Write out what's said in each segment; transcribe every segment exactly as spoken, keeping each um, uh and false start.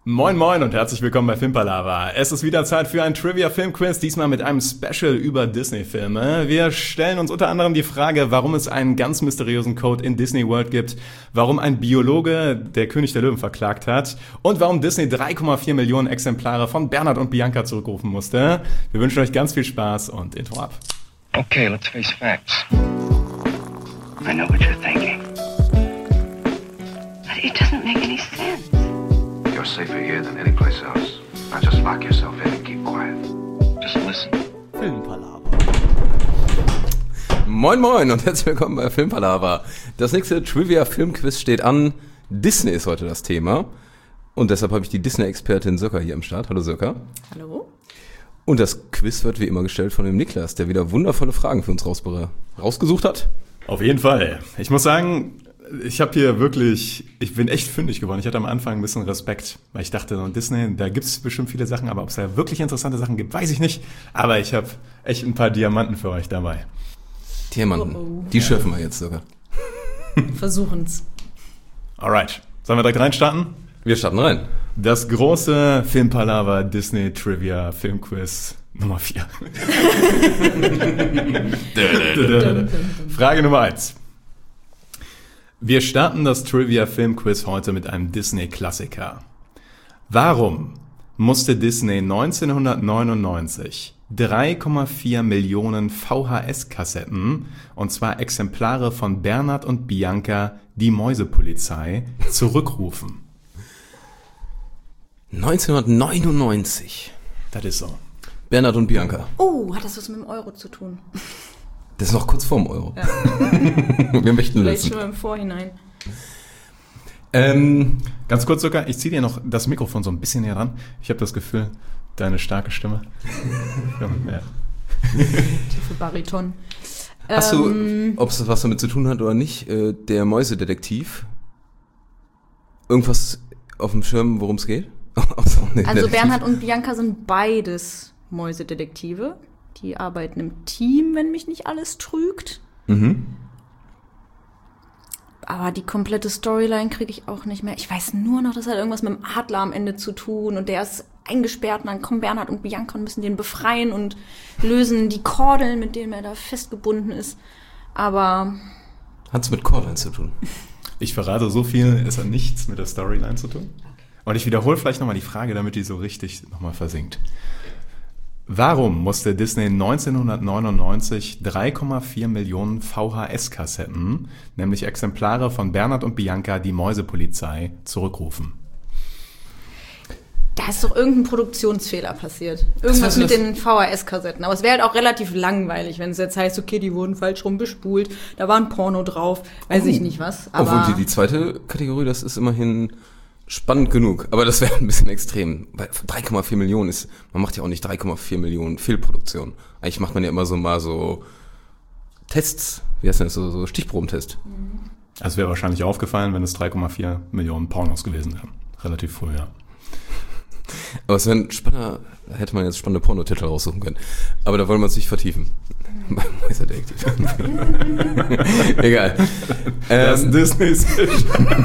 Moin Moin und herzlich willkommen bei Filmpalava. Es ist wieder Zeit für ein Trivia-Filmquiz, diesmal mit einem Special über Disney-Filme. Wir stellen uns unter anderem die Frage, warum es einen ganz mysteriösen Code in Disney World gibt, warum ein Biologe der König der Löwen verklagt hat und warum Disney drei Komma vier Millionen Exemplare von Bernhard und Bianca zurückrufen musste. Wir wünschen euch ganz viel Spaß und Intro ab. Okay, let's face facts. I know what you're thinking. But it doesn't make any sense. You're safer here than any place else. Now just lock yourself in and keep quiet. Just listen. Filmpalava. Moin Moin und herzlich willkommen bei Filmpalava. Das nächste Trivia-Filmquiz steht an. Disney ist heute das Thema. Und deshalb habe ich die Disney-Expertin Sirka hier am Start. Hallo Sirka. Hallo. Und das Quiz wird wie immer gestellt von dem Niklas, der wieder wundervolle Fragen für uns rausbe- rausgesucht hat. Auf jeden Fall. Ich muss sagen, ich habe hier wirklich, ich bin echt fündig geworden. Ich hatte am Anfang ein bisschen Respekt, weil ich dachte, so Disney, da gibt es bestimmt viele Sachen, aber ob es da wirklich interessante Sachen gibt, weiß ich nicht. Aber ich habe echt ein paar Diamanten für euch dabei. Diamanten, Oh, oh. die schürfen wir jetzt sogar. Versuchen's. Alright, sollen wir direkt reinstarten? Wir starten rein. Das große Filmpalava Disney Trivia Filmquiz Nummer vier. Frage Nummer eins. Wir starten das Trivia Filmquiz heute mit einem Disney-Klassiker. Warum musste Disney neunzehnhundertneunundneunzig drei Komma vier Millionen V H S-Kassetten, und zwar Exemplare von Bernhard und Bianca, die Mäusepolizei, zurückrufen? neunzehnhundertneunundneunzig. Das ist so. Bernhard und Bianca. Oh, hat das was mit dem Euro zu tun? Das ist noch kurz vorm Euro. Ja. Wir möchten Vielleicht lösen. schon im Vorhinein. Ähm, ganz kurz sogar, ich ziehe dir noch das Mikrofon so ein bisschen näher ran. Ich habe das Gefühl, deine starke Stimme. Ja. Tiefe Bariton. Hast Ähm, du, ob es was damit zu tun hat oder nicht, äh, der Mäusedetektiv, irgendwas auf dem Schirm, worum es geht? Also Detektiv. Bernhard und Bianca sind beides Mäusedetektive. Die arbeiten im Team, wenn mich nicht alles trügt. Mhm. Aber die komplette Storyline kriege ich auch nicht mehr. Ich weiß nur noch, das hat irgendwas mit dem Adler am Ende zu tun. Und der ist eingesperrt und dann kommen Bernhard und Bianca und müssen den befreien und lösen die Kordeln, mit denen er da festgebunden ist. Aber Hat es mit Cordeln zu tun? Ich verrate so viel, es hat nichts mit der Storyline zu tun. Und ich wiederhole vielleicht nochmal die Frage, damit die so richtig nochmal versinkt. Warum musste Disney neunzehnhundertneunundneunzig drei Komma vier Millionen V H S-Kassetten, nämlich Exemplare von Bernhard und Bianca, die Mäusepolizei, zurückrufen? da ist doch irgendein Produktionsfehler passiert. Irgendwas mit den V H S-Kassetten. Aber es wäre halt auch relativ langweilig, wenn es jetzt heißt, okay, die wurden falsch rum bespult, da war ein Porno drauf, weiß ich nicht was. Aber Obwohl die, die zweite Kategorie, das ist immerhin spannend genug. Aber das wäre ein bisschen extrem. Weil drei Komma vier Millionen ist, man macht ja auch nicht drei Komma vier Millionen Fehlproduktion. Eigentlich macht man ja immer so mal so Tests, wie heißt das, so, so Stichprobentest. Also wäre wahrscheinlich aufgefallen, wenn es drei Komma vier Millionen Pornos gewesen wären. Relativ früh, ja. Aber es wäre ein spannender, da hätte man jetzt spannende Pornotitel raussuchen können. Aber da wollen wir uns nicht vertiefen. Beim Mäusedetektiv. Egal. Das Ähm, Disney Special.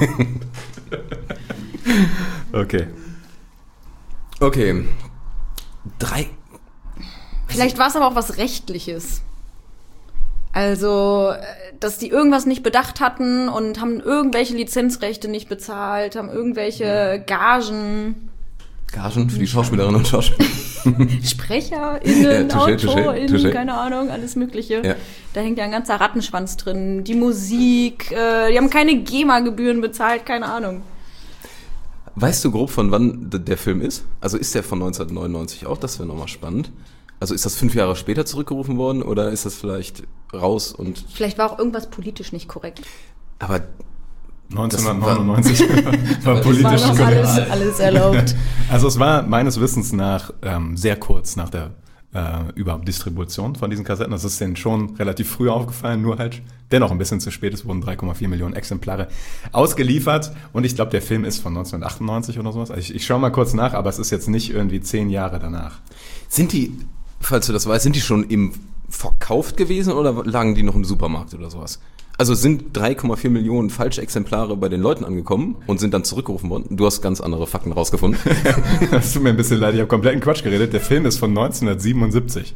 Okay. okay. Drei. vielleicht war es aber auch was Rechtliches. Also, dass die irgendwas nicht bedacht hatten und haben irgendwelche Lizenzrechte nicht bezahlt, haben irgendwelche Gagen, Gagen für die Schauspielerinnen und Schauspieler. SprecherInnen, Ja, touché, touché, AutorInnen, touché. keine Ahnung, alles Mögliche. Ja. Da hängt ja ein ganzer Rattenschwanz drin. Die Musik, äh, die haben keine GEMA-Gebühren bezahlt, keine Ahnung. Weißt du grob, von wann d- der Film ist? Also ist der von neunzehnhundertneunundneunzig auch? Das wäre nochmal spannend. Also ist das fünf Jahre später zurückgerufen worden oder ist das vielleicht raus und... Vielleicht war auch irgendwas politisch nicht korrekt. Aber neunzehnhundertneunundneunzig war War politisch noch korrekt. alles, alles erlaubt. Also es war meines Wissens nach ähm, sehr kurz nach der äh, überhaupt Distribution von diesen Kassetten. Das ist denen schon relativ früh aufgefallen, nur halt dennoch ein bisschen zu spät. Es wurden drei Komma vier Millionen Exemplare ausgeliefert und ich glaube, der Film ist von neunzehnhundertachtundneunzig oder sowas. Also ich, ich schaue mal kurz nach, aber es ist jetzt nicht irgendwie zehn Jahre danach. sind die, falls du das weißt, sind die schon im verkauft gewesen oder lagen die noch im Supermarkt oder sowas? Also sind drei Komma vier Millionen falsche Exemplare bei den Leuten angekommen und sind dann zurückgerufen worden? Du hast ganz andere Fakten rausgefunden. Das tut mir ein bisschen leid, ich habe kompletten Quatsch geredet. Der Film ist von neunzehnhundertsiebenundsiebzig.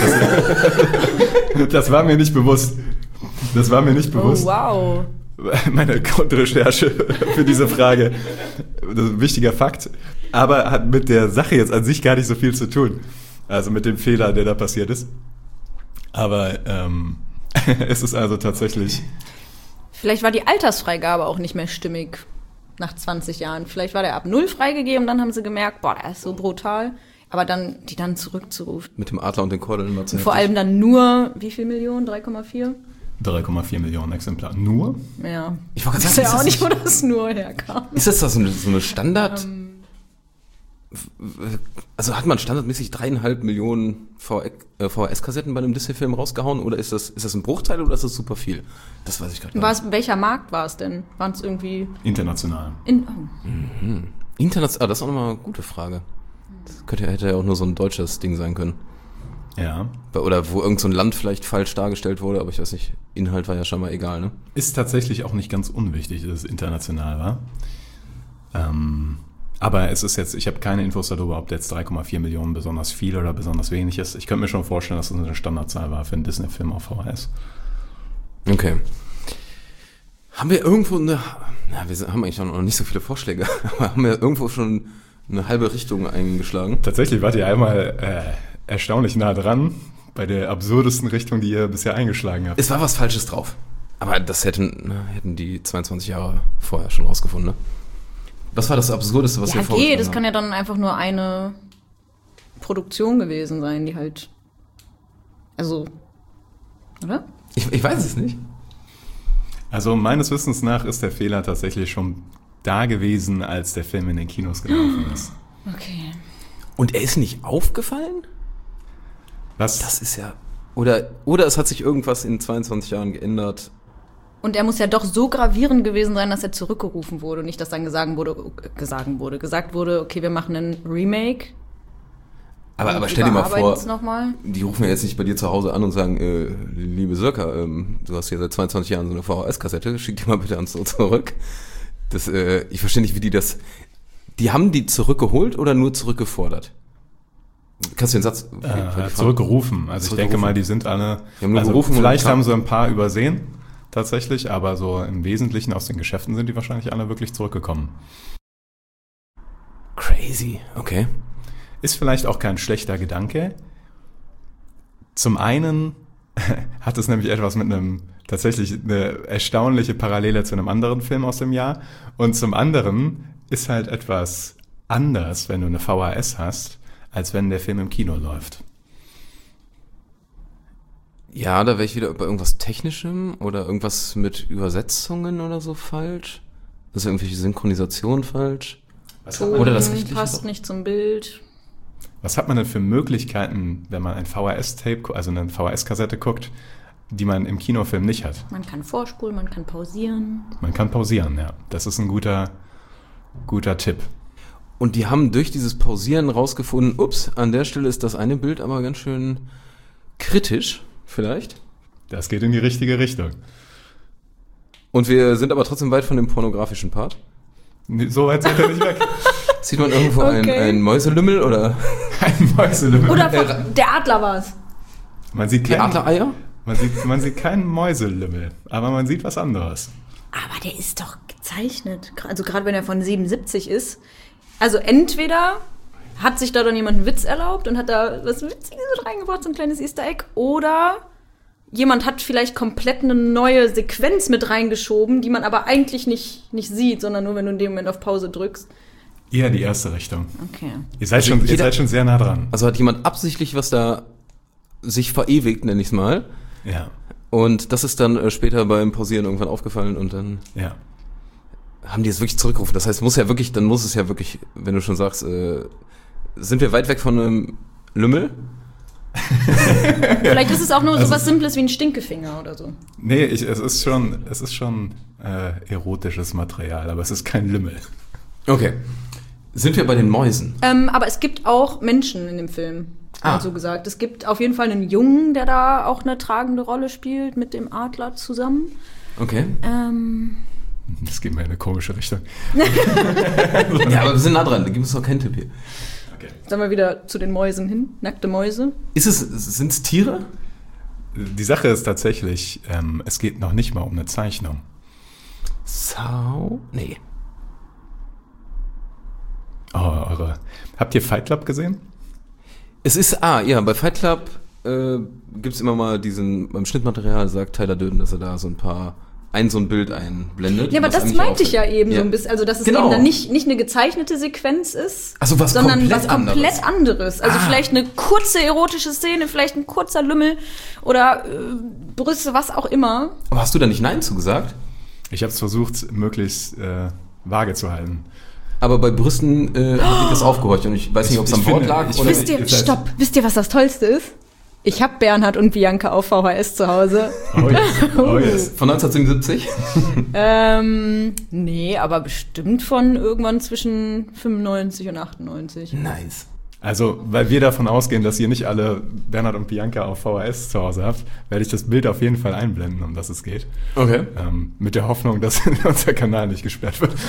Das, das war mir nicht bewusst. Das war mir nicht bewusst. Oh, wow. Meine Grundrecherche für diese Frage. Das ist ein wichtiger Fakt. Aber hat mit der Sache jetzt an sich gar nicht so viel zu tun. Also mit dem Fehler, der da passiert ist. Aber ähm, es ist also tatsächlich... Vielleicht war die Altersfreigabe auch nicht mehr stimmig nach zwanzig Jahren. Vielleicht war der ab null freigegeben, dann haben sie gemerkt, boah, der ist so brutal. Aber dann, die dann zurückzurufen. Mit dem Adler und den Kordeln war zu Vor allem dann nur, wie viel Millionen? drei Komma vier? drei Komma vier Millionen Exemplare. Nur? Ja. Ich wollte Ich weiß gerade sagen, ja auch ist nicht, das wo das nur herkam. Ist das so eine, so eine Standard... Also hat man standardmäßig dreieinhalb Millionen V H S-Kassetten bei einem Disney-Film rausgehauen oder ist das, ist das ein Bruchteil oder ist das super viel? Das weiß ich gerade War nicht. es, welcher Markt war es denn? Waren es irgendwie... International. In, oh. Mhm. International, ah, das ist auch nochmal eine gute Frage. Das könnte, hätte ja auch nur so ein deutsches Ding sein können. Ja. Oder wo irgend so ein Land vielleicht falsch dargestellt wurde, aber ich weiß nicht, Inhalt war ja scheinbar egal, ne? Ist tatsächlich auch nicht ganz unwichtig, dass es international war. Ähm... Aber es ist jetzt, ich habe keine Infos darüber, ob jetzt drei Komma vier Millionen besonders viel oder besonders wenig ist. Ich könnte mir schon vorstellen, dass es eine Standardzahl war für einen Disney-Film auf V H S. Okay. Haben wir irgendwo eine, na, wir haben eigentlich noch nicht so viele Vorschläge, aber haben wir irgendwo schon eine halbe Richtung eingeschlagen? Tatsächlich wart ihr einmal äh, erstaunlich nah dran bei der absurdesten Richtung, die ihr bisher eingeschlagen habt. Es war was Falsches drauf. Aber das hätten, na, hätten die zweiundzwanzig Jahre vorher schon rausgefunden, ne? Was war das Absurdeste, was Ja, wir vorgeschlagen geht. Das haben? kann ja dann einfach nur eine Produktion gewesen sein, die halt... Also... Oder? Ich, ich weiß es nicht. Also meines Wissens nach ist der Fehler tatsächlich schon da gewesen, als der Film in den Kinos gelaufen ist. Okay. Und er ist nicht aufgefallen? Was? Das ist ja... Oder, oder es hat sich irgendwas in zweiundzwanzig Jahren geändert. Und er muss ja doch so gravierend gewesen sein, dass er zurückgerufen wurde und nicht, dass dann gesagt wurde, gesagt wurde, gesagt wurde, okay, wir machen einen Remake. Aber, aber stell dir mal vor, noch mal. die rufen ja jetzt nicht bei dir zu Hause an und sagen, äh, liebe Sirka, ähm, du hast hier seit zweiundzwanzig Jahren so eine V H S-Kassette, schick die mal bitte ans so zurück. Das, äh, ich verstehe nicht, wie die das... Die haben die zurückgeholt oder nur zurückgefordert? Kannst du den Satz... Äh, zurückgerufen. Also ich denke mal, die sind alle... Die haben nur also gerufen vielleicht und- haben sie ein paar übersehen, tatsächlich, aber so im Wesentlichen aus den Geschäften sind die wahrscheinlich alle wirklich zurückgekommen. Crazy, okay. Ist vielleicht auch kein schlechter Gedanke. Zum einen hat es nämlich etwas mit einem, tatsächlich eine erstaunliche Parallele zu einem anderen Film aus dem Jahr. Und zum anderen ist halt etwas anders, wenn du eine V H S hast, als wenn der Film im Kino läuft. Ja, da wäre ich wieder bei irgendwas Technischem oder irgendwas mit Übersetzungen oder so falsch. Ist irgendwelche Synchronisation falsch? Ton Oder das Rechtliche passt doch? nicht zum Bild. Was hat man denn für Möglichkeiten, wenn man ein V H S-Tape, also eine V H S-Kassette guckt, die man im Kinofilm nicht hat? Man kann vorspulen, man kann pausieren. Man kann pausieren, ja. Das ist ein guter, guter Tipp. Und die haben durch dieses Pausieren rausgefunden, ups, an der Stelle ist das eine Bild aber ganz schön kritisch, vielleicht. Das geht in die richtige Richtung. Und wir sind aber trotzdem weit von dem pornografischen Part. So weit sind wir nicht weg. Sieht man irgendwo ein, Okay. ein Mäuselümmel oder Ein Mäuselümmel. Oder von, der Adler war's. Man sieht die keinen, Adlereier? man sieht, man sieht keinen Mäuselümmel, aber man sieht was anderes. Aber der ist doch gezeichnet. Also gerade wenn er von siebenundsiebzig ist. Also entweder hat sich da dann jemand einen Witz erlaubt und hat da was Witziges mit reingebracht, so ein kleines Easter Egg. Oder jemand hat vielleicht komplett eine neue Sequenz mit reingeschoben, die man aber eigentlich nicht, nicht sieht, sondern nur, wenn du in dem Moment auf Pause drückst. Eher die erste Richtung. Okay. Ihr seid, schon, ihr jeder- seid schon sehr nah dran. Also hat jemand absichtlich was da sich verewigt, nenne ich es mal. Ja, Und das ist dann äh, später beim Pausieren irgendwann aufgefallen und dann ja. haben die es wirklich zurückgerufen. Das heißt, muss ja wirklich, dann muss es ja wirklich, wenn du schon sagst, äh, sind wir weit weg von einem Lümmel? Vielleicht ist es auch nur Also- so was Simples wie ein Stinkefinger oder so. Nee, ich, es ist schon, es ist schon äh, erotisches Material, aber es ist kein Lümmel. Okay. Sind wir bei den Mäusen? Ähm, aber es gibt auch Menschen in dem Film, Ah. ah. so gesagt. Es gibt auf jeden Fall einen Jungen, der da auch eine tragende Rolle spielt mit dem Adler zusammen. Okay. Ähm, Das geht mir in eine komische Richtung. Ja, aber wir sind nah dran. Da gibt es doch keinen Tipp hier. Sollen wir wieder zu den Mäusen hin? Nackte Mäuse? Ist es, sind es Tiere? Die Sache ist tatsächlich, ähm, es geht noch nicht mal um eine Zeichnung. Sau? Nee. Oh, eure. Habt ihr Fight Club gesehen? Es ist, ah, ja, bei Fight Club äh, gibt es immer mal diesen, beim Schnittmaterial sagt Tyler Durden, dass er da so ein paar, ein so ein Bild einblendet. Ja, aber was das eigentlich meinte ich ja auffällt. eben Ja. so ein bisschen. Also, dass es Genau. eben dann nicht, nicht eine gezeichnete Sequenz ist, Ach so, was sondern komplett was komplett anderes. Also Ah. vielleicht eine kurze erotische Szene, vielleicht ein kurzer Lümmel oder äh, Brüste, was auch immer. Aber hast du da nicht Nein zugesagt? Ich habe es versucht, möglichst äh, vage zu halten. Aber bei Brüsten äh, habe ich das aufgehorcht und ich weiß nicht, ob es Ich am Wort finde- lag ich oder... finde- Wisst ihr, ist das- stopp, wisst ihr, was das Tollste ist? Ich habe Bernhard und Bianca auf V H S zu Hause. Oh yes. Oh yes. Von neunzehnhundertsiebenundsiebzig? Ähm, nee, aber bestimmt von irgendwann zwischen fünfundneunzig und achtundneunzig. Nice. Also, weil wir davon ausgehen, dass ihr nicht alle Bernhard und Bianca auf V H S zu Hause habt, werde ich das Bild auf jeden Fall einblenden, um das es geht. Okay. Ähm, mit der Hoffnung, dass unser Kanal nicht gesperrt wird.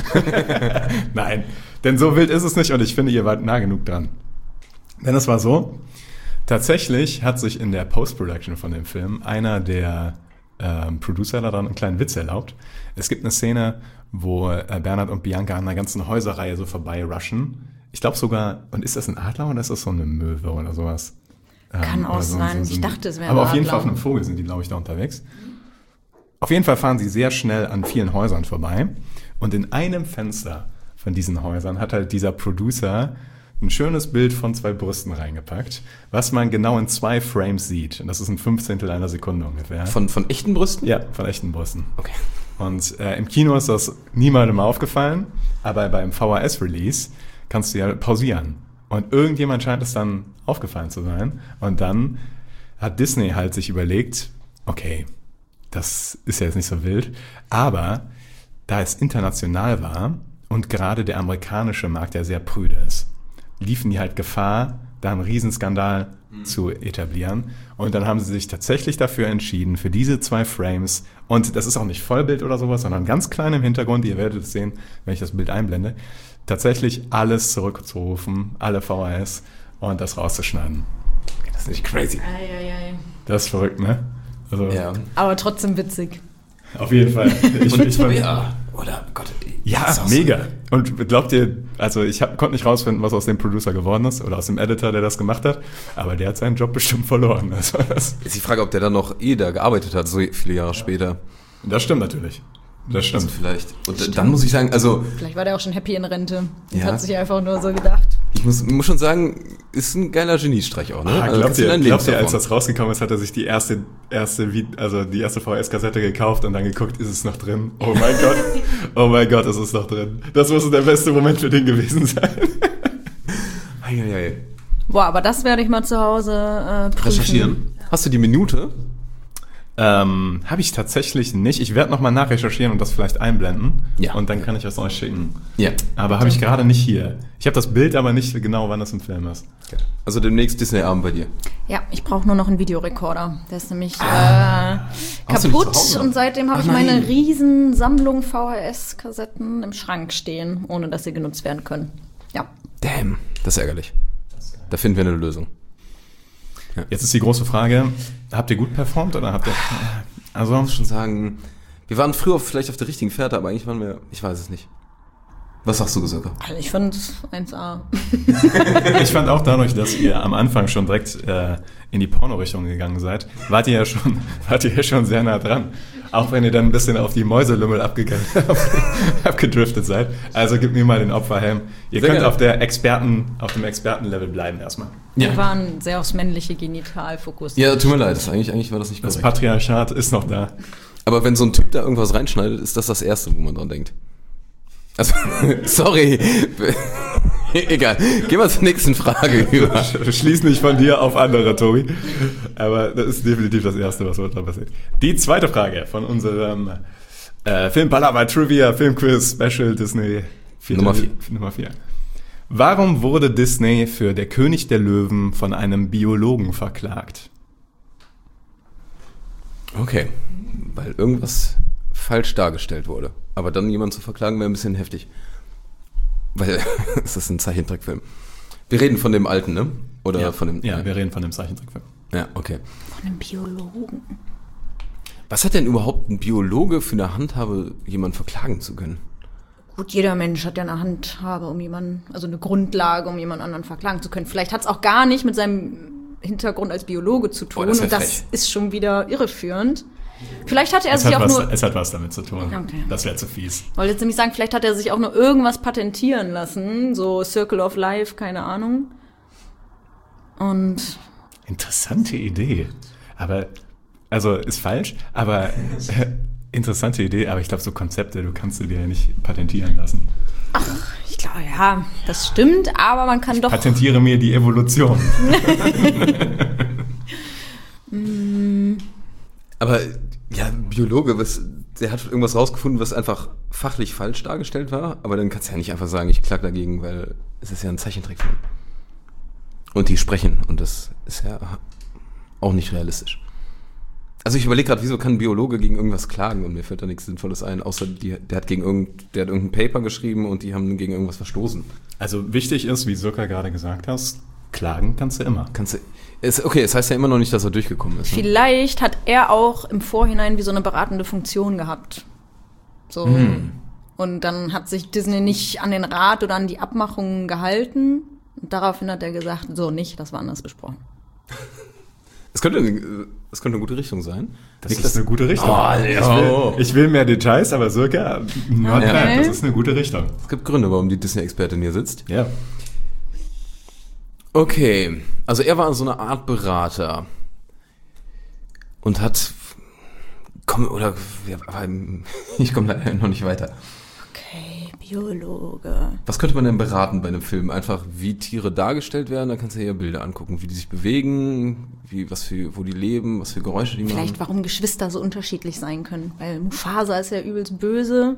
Nein, denn so wild ist es nicht und ich finde, ihr wart nah genug dran. Denn es war so, tatsächlich hat sich in der Post-Production von dem Film einer der ähm, Producer daran einen kleinen Witz erlaubt. Es gibt eine Szene, wo äh, Bernhard und Bianca an einer ganzen Häuserreihe so vorbei rushen. Ich glaube sogar, und ist das ein Adler oder ist das so eine Möwe oder sowas? Kann Ähm, auch oder so- sein. so- Ich so- dachte, es wäre Aber ein auf jeden Fall Adler. auf einem Vogel sind die, glaube ich, da unterwegs. Auf jeden Fall fahren sie sehr schnell an vielen Häusern vorbei. Und in einem Fenster von diesen Häusern hat halt dieser Producer ein schönes Bild von zwei Brüsten reingepackt, was man genau in zwei Frames sieht. Und das ist ein Fünfzehntel einer Sekunde ungefähr. Von, von echten Brüsten? Ja, von echten Brüsten. Okay. Und äh, im Kino ist das niemandem aufgefallen, aber beim V H S-Release kannst du ja pausieren. Und irgendjemand scheint es dann aufgefallen zu sein. Und dann hat Disney halt sich überlegt, okay, das ist ja jetzt nicht so wild, aber da es international war und gerade der amerikanische Markt ja sehr prüde ist, liefen die halt Gefahr, da einen Riesenskandal mhm. zu etablieren. Und dann haben sie sich tatsächlich dafür entschieden, für diese zwei Frames, und das ist auch nicht Vollbild oder sowas, sondern ganz klein im Hintergrund, ihr werdet es sehen, wenn ich das Bild einblende, tatsächlich alles zurückzurufen, alle V H S und das rauszuschneiden. Das ist nicht crazy. Eieiei. Das ist verrückt, ne? Also, Ja. Aber trotzdem witzig. auf jeden Fall. Ich, Und ich fand, ja. Oder, Gott. ja, das ist auch so- mega. Und glaubt ihr, also ich hab, konnte nicht rausfinden, was aus dem Producer geworden ist oder aus dem Editor, der das gemacht hat, aber der hat seinen Job bestimmt verloren. Also das, Ist die Frage, ob der dann noch eh da gearbeitet hat, so viele Jahre später. das stimmt natürlich. Das Also stimmt. vielleicht. Und dann muss ich sagen, also Vielleicht war der auch schon happy in Rente. Und Ja. hat sich einfach nur so gedacht. ich muss, muss schon sagen, ist ein geiler Geniestreich auch, ne? Ah, Also glaubt kannst du ihr, dein glaubt ihr, Leben als das rausgekommen ist, hat er sich die erste, erste, Vi- also die erste V H S-Kassette gekauft und dann geguckt, ist es noch drin? Oh mein Gott, oh mein Gott, ist es noch drin. Das muss der beste Moment für den gewesen sein. Eieiei. Boah, aber das werde ich mal zu Hause äh, prüfen. Recherchieren. Hast du die Minute? Ähm, habe ich tatsächlich nicht. Ich werde nochmal nachrecherchieren und das vielleicht einblenden. Ja. Und dann kann ich es euch schicken. Ja. Aber habe ich gerade nicht hier. Ich habe das Bild, aber nicht genau, wann das im Film ist. Also demnächst Disney-Abend bei dir. Ja, ich brauche nur noch einen Videorekorder. Der ist nämlich Ah. äh, Hast du nicht kaputt zu Hause? und seitdem habe Ach ich meine nein. riesen Sammlung V H S-Kassetten im Schrank stehen, ohne dass sie genutzt werden können. Ja. Damn, das ist ärgerlich. Da finden wir eine Lösung. Jetzt ist die große Frage, habt ihr gut performt oder habt ihr... Also, Ich muss schon sagen, wir waren früher vielleicht auf der richtigen Fährte, aber eigentlich waren wir, ich weiß es nicht. Was sagst du, Gesöker? Also ich fand eins A. ich fand auch dadurch, dass ihr am Anfang schon direkt äh, in die Porno-Richtung gegangen seid, wart ihr ja schon, wart ihr ja schon sehr nah dran. Auch wenn ihr dann ein bisschen auf die Mäuselümmel abgegangen, abgedriftet seid. Also gib mir mal den Opferhelm. Ihr Sehr könnt gerne. auf der Experten, auf dem Expertenlevel bleiben erstmal. Wir waren sehr aufs männliche Genital fokussiert. Ja, tut mir leid, das, eigentlich, eigentlich war das nicht Das korrekt. Patriarchat ist noch da. Aber wenn so ein Typ da irgendwas reinschneidet, ist das das Erste, wo man dran denkt. Also, sorry. Egal. Gehen wir zur nächsten Frage über. Schließ nicht von dir auf andere, Tobi. Aber das ist definitiv das Erste, was da passiert. Die zweite Frage von unserem äh, Filmpalava Trivia Filmquiz Special Disney vierte, Nummer vier. Nummer vier. Warum wurde Disney für Der König der Löwen von einem Biologen verklagt? Okay. Weil irgendwas falsch dargestellt wurde. Aber dann jemanden zu verklagen, wäre ein bisschen heftig. Weil es ist ein Zeichentrickfilm. Wir reden von dem alten, ne? Oder ja, von dem... Ja, ja, wir reden von dem Zeichentrickfilm. Ja, okay. Von einem Biologen. Was hat denn überhaupt ein Biologe für eine Handhabe, jemanden verklagen zu können? Gut, jeder Mensch hat ja eine Handhabe, um jemanden, also eine Grundlage, um jemand anderen verklagen zu können. Vielleicht hat es auch gar nicht mit seinem Hintergrund als Biologe zu tun. Oh, das und das frech. ist schon wieder irreführend. Vielleicht hatte er Es sich hat, auch was, nur... es hat was damit zu tun. Okay. Das wäre zu fies. Ich wollte jetzt nämlich sagen, vielleicht hat er sich auch nur irgendwas patentieren lassen. So Circle of Life, keine Ahnung. Und... Interessante Idee. Aber, also ist falsch, aber äh, interessante Idee, aber ich glaube, so Konzepte, du kannst du dir ja nicht patentieren lassen. Ich glaube, ja, das stimmt, aber man kann doch... Patentiere mir die Evolution. Aber ja, Biologe, was, der hat irgendwas rausgefunden, was einfach fachlich falsch dargestellt war, aber dann kannst du ja nicht einfach sagen, ich klag dagegen, weil es ist ja ein Zeichentrickfilm. Und die sprechen und das ist ja auch nicht realistisch. Also ich überlege gerade, wieso kann ein Biologe gegen irgendwas klagen und mir fällt da nichts Sinnvolles ein, außer die, der hat gegen irgend, der hat irgendein Paper geschrieben und die haben gegen irgendwas verstoßen. Also wichtig ist, wie Sirka gerade gesagt hast, klagen kannst du immer. Kannst du, ist, okay, es heißt ja immer noch nicht, dass er durchgekommen ist. Ne? Vielleicht hat er auch im Vorhinein wie so eine beratende Funktion gehabt. So. Hm. Und dann hat sich Disney nicht an den Rat oder an die Abmachungen gehalten. Und daraufhin hat er gesagt, so nicht, das war anders besprochen. Es könnte, es könnte eine gute Richtung sein. Das Nicht, ist eine gute Richtung. Oh, ich, oh. will, ich will mehr Details, aber Sirka, not Okay. bad, das ist eine gute Richtung. Es gibt Gründe, warum die Disney-Expertin hier sitzt. Ja. Okay, also er war so eine Art Berater und hat, komm, oder, ja, aber ich komme leider noch nicht weiter. Okay, Biologe. Was könnte man denn beraten bei einem Film? Einfach, wie Tiere dargestellt werden, da kannst du dir ja Bilder angucken, wie die sich bewegen, wie, was für, wo die leben, was für Geräusche die Vielleicht, machen. warum Geschwister so unterschiedlich sein können. Weil Mufasa ist ja übelst böse.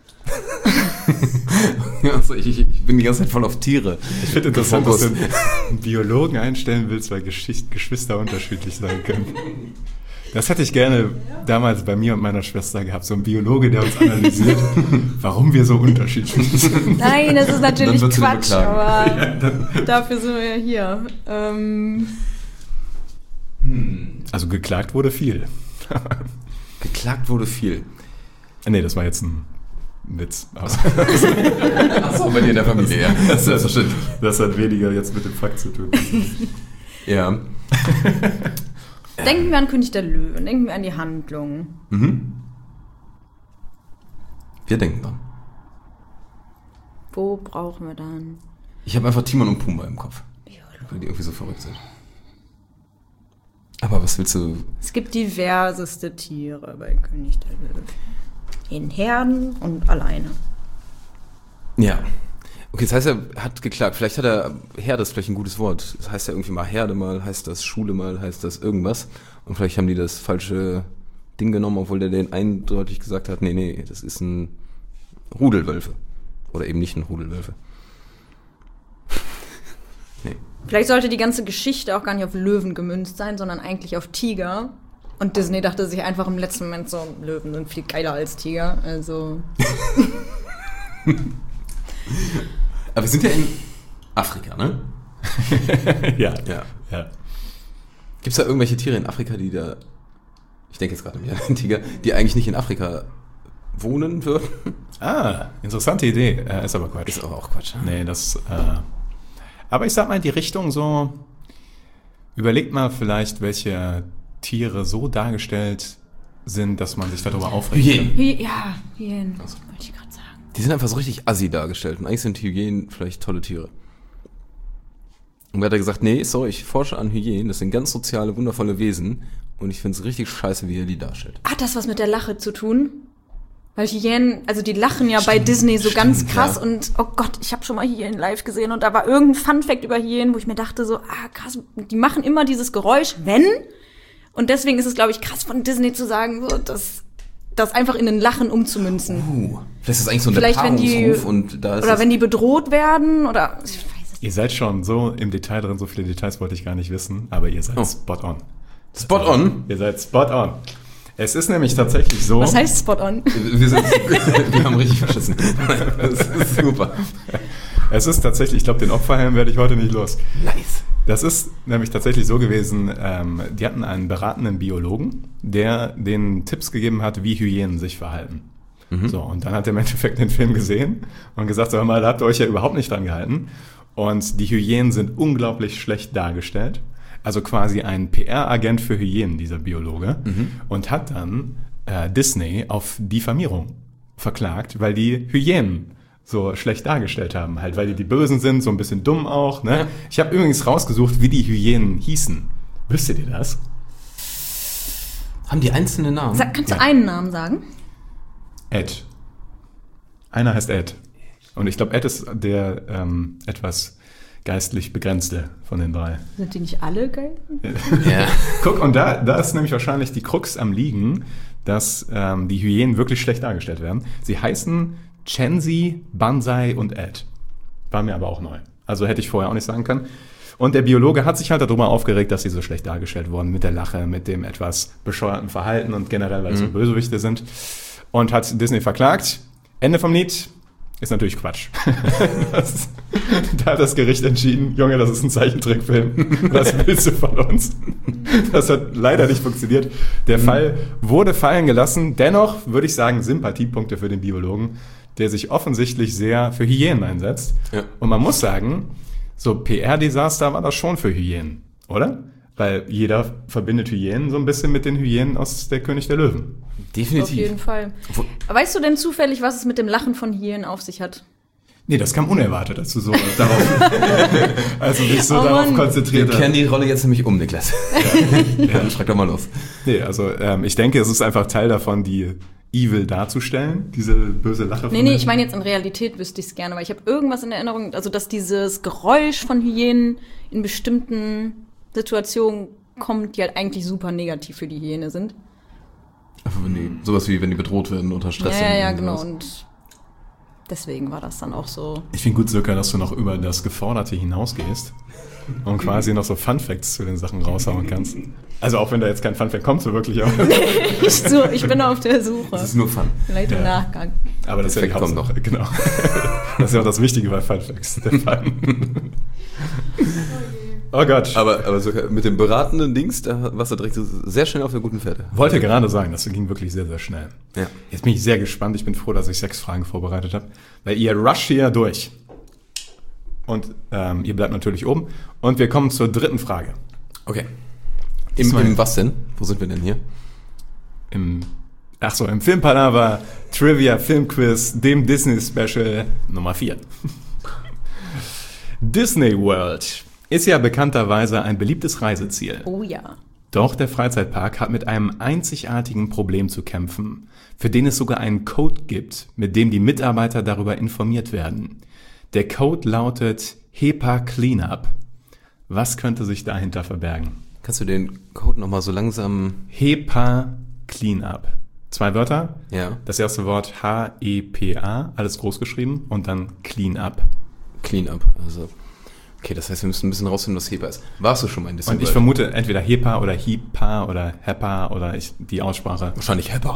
Also ich, ich bin die ganze Zeit voll auf Tiere. Ich finde interessant, dass Fokus. du einen Biologen einstellen willst, weil Geschicht, Geschwister unterschiedlich sein können. Das hätte ich gerne damals bei mir und meiner Schwester gehabt. So ein Biologe, der uns analysiert, warum wir so unterschiedlich sind. Nein, das ist natürlich Dann wird sie Quatsch, beklagen. aber Ja, dann, dafür sind wir ja hier. Ähm, also geklagt wurde viel. Geklagt wurde viel. Nee, das war jetzt ein Witz. Aber Achso, bei dir in der Familie, ja. Das ist selbstverständlich. das hat weniger jetzt mit dem Fakt zu tun. Ja. denken wir an König der Löwen, denken wir an die Handlung. Mhm. Wir denken dran. Wo brauchen wir dann? Ich habe einfach Timon und Pumba im Kopf. Weil die irgendwie so verrückt sind. Aber was willst du... Es gibt diverseste Tiere bei König der Löwen. In Herden und alleine. Ja. Okay, das heißt, er hat geklagt. Vielleicht hat er... Herde ist vielleicht ein gutes Wort. Das heißt ja irgendwie mal Herde, mal heißt das Schule, mal heißt das irgendwas. Und vielleicht haben die das falsche Ding genommen, obwohl der den eindeutig gesagt hat, nee, nee, das ist ein Rudelwölfe. Oder eben nicht ein Rudelwölfe. Nee. Vielleicht sollte die ganze Geschichte auch gar nicht auf Löwen gemünzt sein, sondern eigentlich auf Tiger. Und Disney dachte sich einfach im letzten Moment so, Löwen sind viel geiler als Tiger. Also. Aber wir sind ja in Afrika, ne? ja. Ja. ja. Gibt es da irgendwelche Tiere in Afrika, die da... Ich denke jetzt gerade an den Tiger, die eigentlich nicht in Afrika wohnen würden? Ah, interessante Idee. Äh, ist aber Quatsch. Ist aber auch Quatsch. Nee, das... Äh, aber ich sag mal, die Richtung so... Überlegt mal vielleicht, welche Tiere so dargestellt sind, dass man sich darüber aufregt. Hyänen. Hy- ja, Hyänen, wollte ich gerade sagen. Die sind einfach so richtig assi dargestellt. Und eigentlich sind Hyänen vielleicht tolle Tiere. Und er hat er gesagt, nee, sorry, ich forsche an Hyänen. Das sind ganz soziale, wundervolle Wesen. Und ich finde es richtig scheiße, wie er die darstellt. Hat das was mit der Lache zu tun? Weil Hyänen, also die lachen ja bei Disney so ganz krass ja. und oh Gott, ich habe schon mal Hyänen live gesehen und da war irgendein Funfact über Hyänen, wo ich mir dachte so, ah krass, die machen immer dieses Geräusch, wenn. Und deswegen ist es, glaube ich, krass von Disney zu sagen, so, das, das einfach in ein Lachen umzumünzen. Uh, vielleicht ist das eigentlich so ein Vielleicht, wenn die, Paarungsruf und da ist oder es- wenn die bedroht werden oder ich weiß es. Ihr seid schon so im Detail drin, so viele Details wollte ich gar nicht wissen, aber ihr seid Oh. spot on. Spot on? Ihr seid spot on. Es ist nämlich tatsächlich so... Was heißt Spot on? Wir, sind, wir haben richtig verschissen. Das ist super. Es ist tatsächlich, ich glaube, den Opferhelm werde ich heute nicht los. Nice. Das ist nämlich tatsächlich so gewesen, ähm, die hatten einen beratenden Biologen, der den Tipps gegeben hat, wie Hyänen sich verhalten. Mhm. So, und dann hat er im Endeffekt den Film gesehen und gesagt, sag mal, da habt ihr euch ja überhaupt nicht dran gehalten. Und die Hyänen sind unglaublich schlecht dargestellt. Also quasi ein P R-Agent für Hyänen, dieser Biologe. Mhm. Und hat dann äh, Disney auf Diffamierung verklagt, weil die Hyänen so schlecht dargestellt haben. Halt, weil die die Bösen sind, so ein bisschen dumm auch. Ne? Ja. Ich habe übrigens rausgesucht, wie die Hyänen hießen. Wüsstet ihr das? Haben die einzelne Namen? Sag, kannst du Ja. einen Namen sagen? Ed. Einer heißt Ed. Und ich glaube, Ed ist der ähm, etwas geistlich Begrenzte von den drei. Sind die nicht alle geil? Ja. Guck, und da, da ist nämlich wahrscheinlich die Krux am Liegen, dass ähm, die Hyänen wirklich schlecht dargestellt werden. Sie heißen Chenzi, Banzai und Ed. War mir aber auch neu. Also hätte ich vorher auch nicht sagen können. Und der Biologe hat sich halt darüber aufgeregt, dass sie so schlecht dargestellt wurden, mit der Lache, mit dem etwas bescheuerten Verhalten und generell, weil es Mhm. so Bösewichte sind. Und hat Disney verklagt. Ende vom Lied. Ist natürlich Quatsch. Das, da hat das Gericht entschieden, Junge, das ist ein Zeichentrickfilm. Was willst du von uns? Das hat leider nicht funktioniert. Der Mhm. Fall wurde fallen gelassen. Dennoch würde ich sagen, Sympathiepunkte für den Biologen, der sich offensichtlich sehr für Hyänen einsetzt. Ja. Und man muss sagen, so P R-Desaster war das schon für Hyänen, oder? Weil jeder verbindet Hyänen so ein bisschen mit den Hyänen aus der König der Löwen. Definitiv. Auf jeden Fall. Wo- Weißt du denn zufällig, was es mit dem Lachen von Hyänen auf sich hat? Nee, das kam unerwartet, als du so darauf, also dich so Oh darauf Mann. Wir konzentriert hast. kennen die Rolle jetzt nämlich um, Niklas. Ja, dann schreib doch mal los. Nee, also ähm, ich denke, es ist einfach Teil davon, die Evil darzustellen, diese böse Lache von Nee, nee, denen. ich meine jetzt in Realität wüsste ich es gerne, weil ich habe irgendwas in Erinnerung, also dass dieses Geräusch von Hyänen in bestimmten Situationen kommt, die halt eigentlich super negativ für die Hyäne sind. Aber wenn die, sowas wie, wenn die bedroht werden, unter Stress Ja, sind. ja, ja, und genau. sowas. Und deswegen war das dann auch so. Ich finde gut, Sirka, dass du noch über das Geforderte hinausgehst und quasi noch so Funfacts zu den Sachen raushauen kannst. Also auch wenn da jetzt kein Funfact kommt, so wirklich auch. Ich, so, ich bin auf der Suche. Das ist nur Fun. Vielleicht im Ja. Nachgang. Aber das ist ja die Effekt kommt Hauptsache. Genau. Das ist ja auch das Wichtige bei Funfacts, der Fun. Oh Gott. Aber, aber so mit dem beratenden Dings, da warst du direkt so sehr schnell auf der guten Fährte. Wollte gerade sagen, das ging wirklich sehr, sehr schnell. Ja. Jetzt bin ich sehr gespannt. Ich bin froh, dass ich sechs Fragen vorbereitet habe, weil ihr rusht hier durch. Und ähm, ihr bleibt natürlich oben. Und wir kommen zur dritten Frage. Okay. Im, Diesmal- Im was denn? Wo sind wir denn hier? Im, ach so, im Filmpalava Trivia Filmquiz, dem Disney Special Nummer vier. Disney World ist ja bekannterweise ein beliebtes Reiseziel. Oh ja. Doch der Freizeitpark hat mit einem einzigartigen Problem zu kämpfen, für den es sogar einen Code gibt, mit dem die Mitarbeiter darüber informiert werden. Der Code lautet HEPA Cleanup. Was könnte sich dahinter verbergen? Kannst du den Code nochmal so langsam... HEPA Cleanup. Zwei Wörter. Ja. Das erste Wort H E P A, alles groß geschrieben, und dann Cleanup. Cleanup. Also, okay, das heißt, wir müssen ein bisschen rausfinden, was HEPA ist. Warst du schon mal in Disney Und ich World? vermute entweder HEPA oder HIPA oder HEPA oder ich, die Aussprache. Wahrscheinlich HEPA.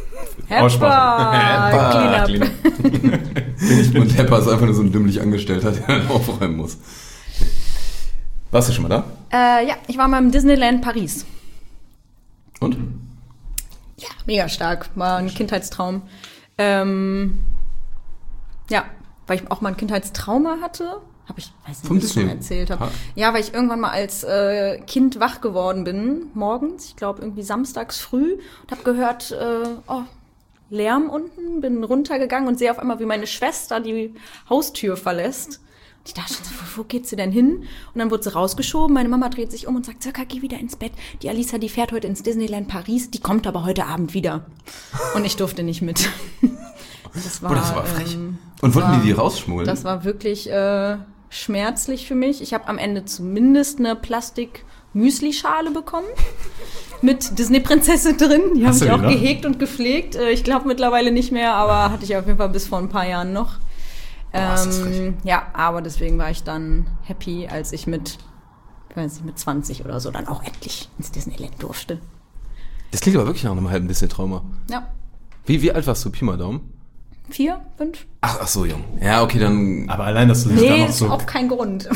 Heppa! Cleanup. Und HEPA ist einfach nur so ein dümmlich Angestellter, der dann aufräumen muss. Warst du schon mal da? Äh, ja, ich war mal im Disneyland Paris. Und? Ja, mega stark. War ein Kindheitstraum. Ähm, ja, weil ich auch mal ein Kindheitstrauma hatte. Habe ich, weiß nicht, Vom ob ich das schon Disney erzählt habe. Park? Ja, weil ich irgendwann mal als äh, Kind wach geworden bin, morgens, ich glaube irgendwie samstags früh, und habe gehört, äh, oh, Lärm unten, bin runtergegangen und sehe auf einmal, wie meine Schwester die Haustür verlässt. Und ich dachte schon so, wo, wo geht sie denn hin? Und dann wurde sie rausgeschoben, meine Mama dreht sich um und sagt, Circa, geh wieder ins Bett. Die Alisa, die fährt heute ins Disneyland Paris, die kommt aber heute Abend wieder. Und ich durfte nicht mit. Das war, Oh, das war frech. ähm, Und wollten war- die die rausschmuggeln? Das war wirklich äh, schmerzlich für mich. Ich habe am Ende zumindest eine Plastik-Müsli-Schale bekommen mit Disney-Prinzessin drin. Die habe Hast du ich die auch noch? gehegt und gepflegt. Äh, ich glaube mittlerweile nicht mehr, aber hatte ich auf jeden Fall bis vor ein paar Jahren noch. Boah, ist das Ähm, ja, aber deswegen war ich dann happy, als ich mit, ich weiß nicht, mit zwanzig oder so dann auch endlich ins Disneyland durfte. Das klingt aber wirklich nach einem halben Disney-Trauma. Ja. Wie, wie alt warst du, Pi mal Daumen? Vier, fünf? Ach, ach so, jung. Ja, okay, dann... Aber allein, dass du dich da Nee, noch ist so... auch kein Grund.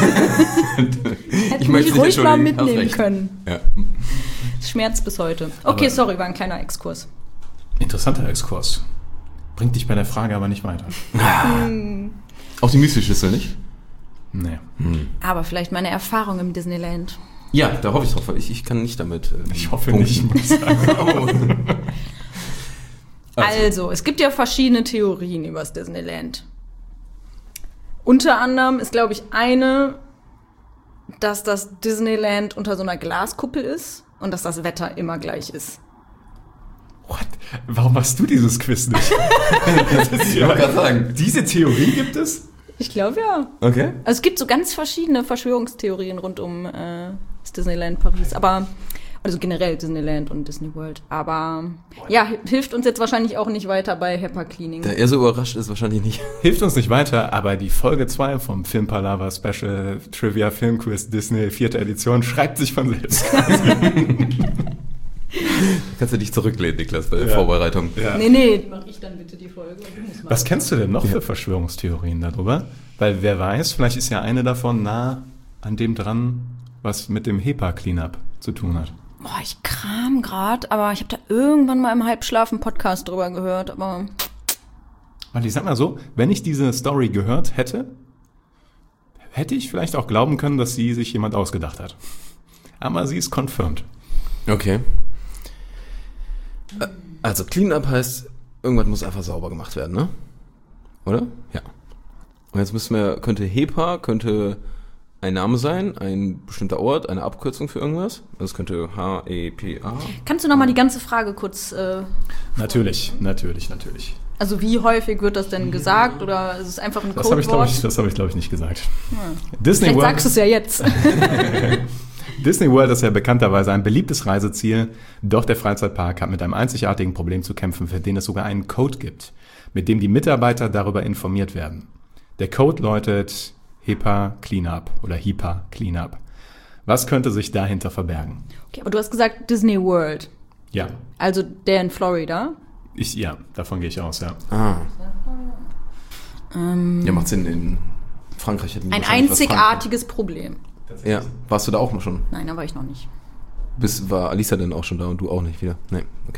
ich Hätte mich ruhig mal entschuldigen, hast mitnehmen recht. können. Ja. Schmerzt bis heute. Okay, Aber- sorry, war ein kleiner Exkurs. Interessanter Exkurs. Bringt dich bei der Frage aber nicht weiter. Auch die Müsli-Schüssel, nicht? Nee. Aber vielleicht meine Erfahrung im Disneyland. Ja, da hoffe ich drauf, weil ich, ich kann nicht damit äh, Ich hoffe punkten. nicht, muss ich sagen. Also, es gibt ja verschiedene Theorien über das Disneyland. Unter anderem ist, glaube ich, eine, dass das Disneyland unter so einer Glaskuppel ist und dass das Wetter immer gleich ist. What? Warum machst du dieses Quiz nicht? Das ist ja, wollte gerade sagen. Diese Theorie gibt es? Ich glaube ja. Okay. Also es gibt so ganz verschiedene Verschwörungstheorien rund um äh, das Disneyland Paris, aber also generell Disneyland und Disney World. Aber ja, hilft uns jetzt wahrscheinlich auch nicht weiter bei HEPA Cleaning. Da er so überrascht ist, wahrscheinlich nicht. Hilft uns nicht weiter, aber die Folge zwei vom Filmpalava Special Trivia Filmquiz Disney vierte Edition schreibt sich von selbst. Kannst du dich zurücklehnen, Niklas, bei der Ja. Vorbereitung. Ja. Nee, nee, mach ich dann bitte die Folge. Und du musst machen. Was kennst du denn noch für Verschwörungstheorien darüber? Weil wer weiß, vielleicht ist ja eine davon nah an dem dran, was mit dem HEPA Cleanup zu tun hat. Boah, ich kram grad, aber ich habe da irgendwann mal im Halbschlaf einen Podcast drüber gehört, aber Weil ich sag mal so, wenn ich diese Story gehört hätte, hätte ich vielleicht auch glauben können, dass sie sich jemand ausgedacht hat. Aber sie ist confirmed. Okay. Ä- Also Cleanup heißt, irgendwas muss einfach sauber gemacht werden, ne? Oder? Ja. Und jetzt müssen wir, könnte HEPA, könnte ein Name sein, ein bestimmter Ort, eine Abkürzung für irgendwas. Das könnte H E P A. kannst du noch mal die ganze Frage kurz, äh, Natürlich, natürlich, natürlich. also wie häufig wird das denn gesagt oder ist es einfach ein Das habe ich, glaube Codewort? ich, das habe ich, glaube ich, nicht gesagt. Disney Vielleicht World, sagst du es ja jetzt. Disney World ist ja bekannterweise ein beliebtes Reiseziel, doch der Freizeitpark hat mit einem einzigartigen Problem zu kämpfen, für den es sogar einen Code gibt, mit dem die Mitarbeiter darüber informiert werden. Der Code lautet HEPA Cleanup oder HEPA Cleanup. Was könnte sich dahinter verbergen? Okay, aber du hast gesagt Disney World, Ja, also der in Florida. ich, ja, davon gehe ich aus, ja. Ah. Ähm, Ja, macht Sinn. In Frankreich hätten die ein wahrscheinlich was einzigartiges Problem. Frankreich. Ja. Warst du da auch mal schon? Nein, da war ich noch nicht. Bis, war Alisa denn auch schon da und du auch nicht wieder? Nee, okay.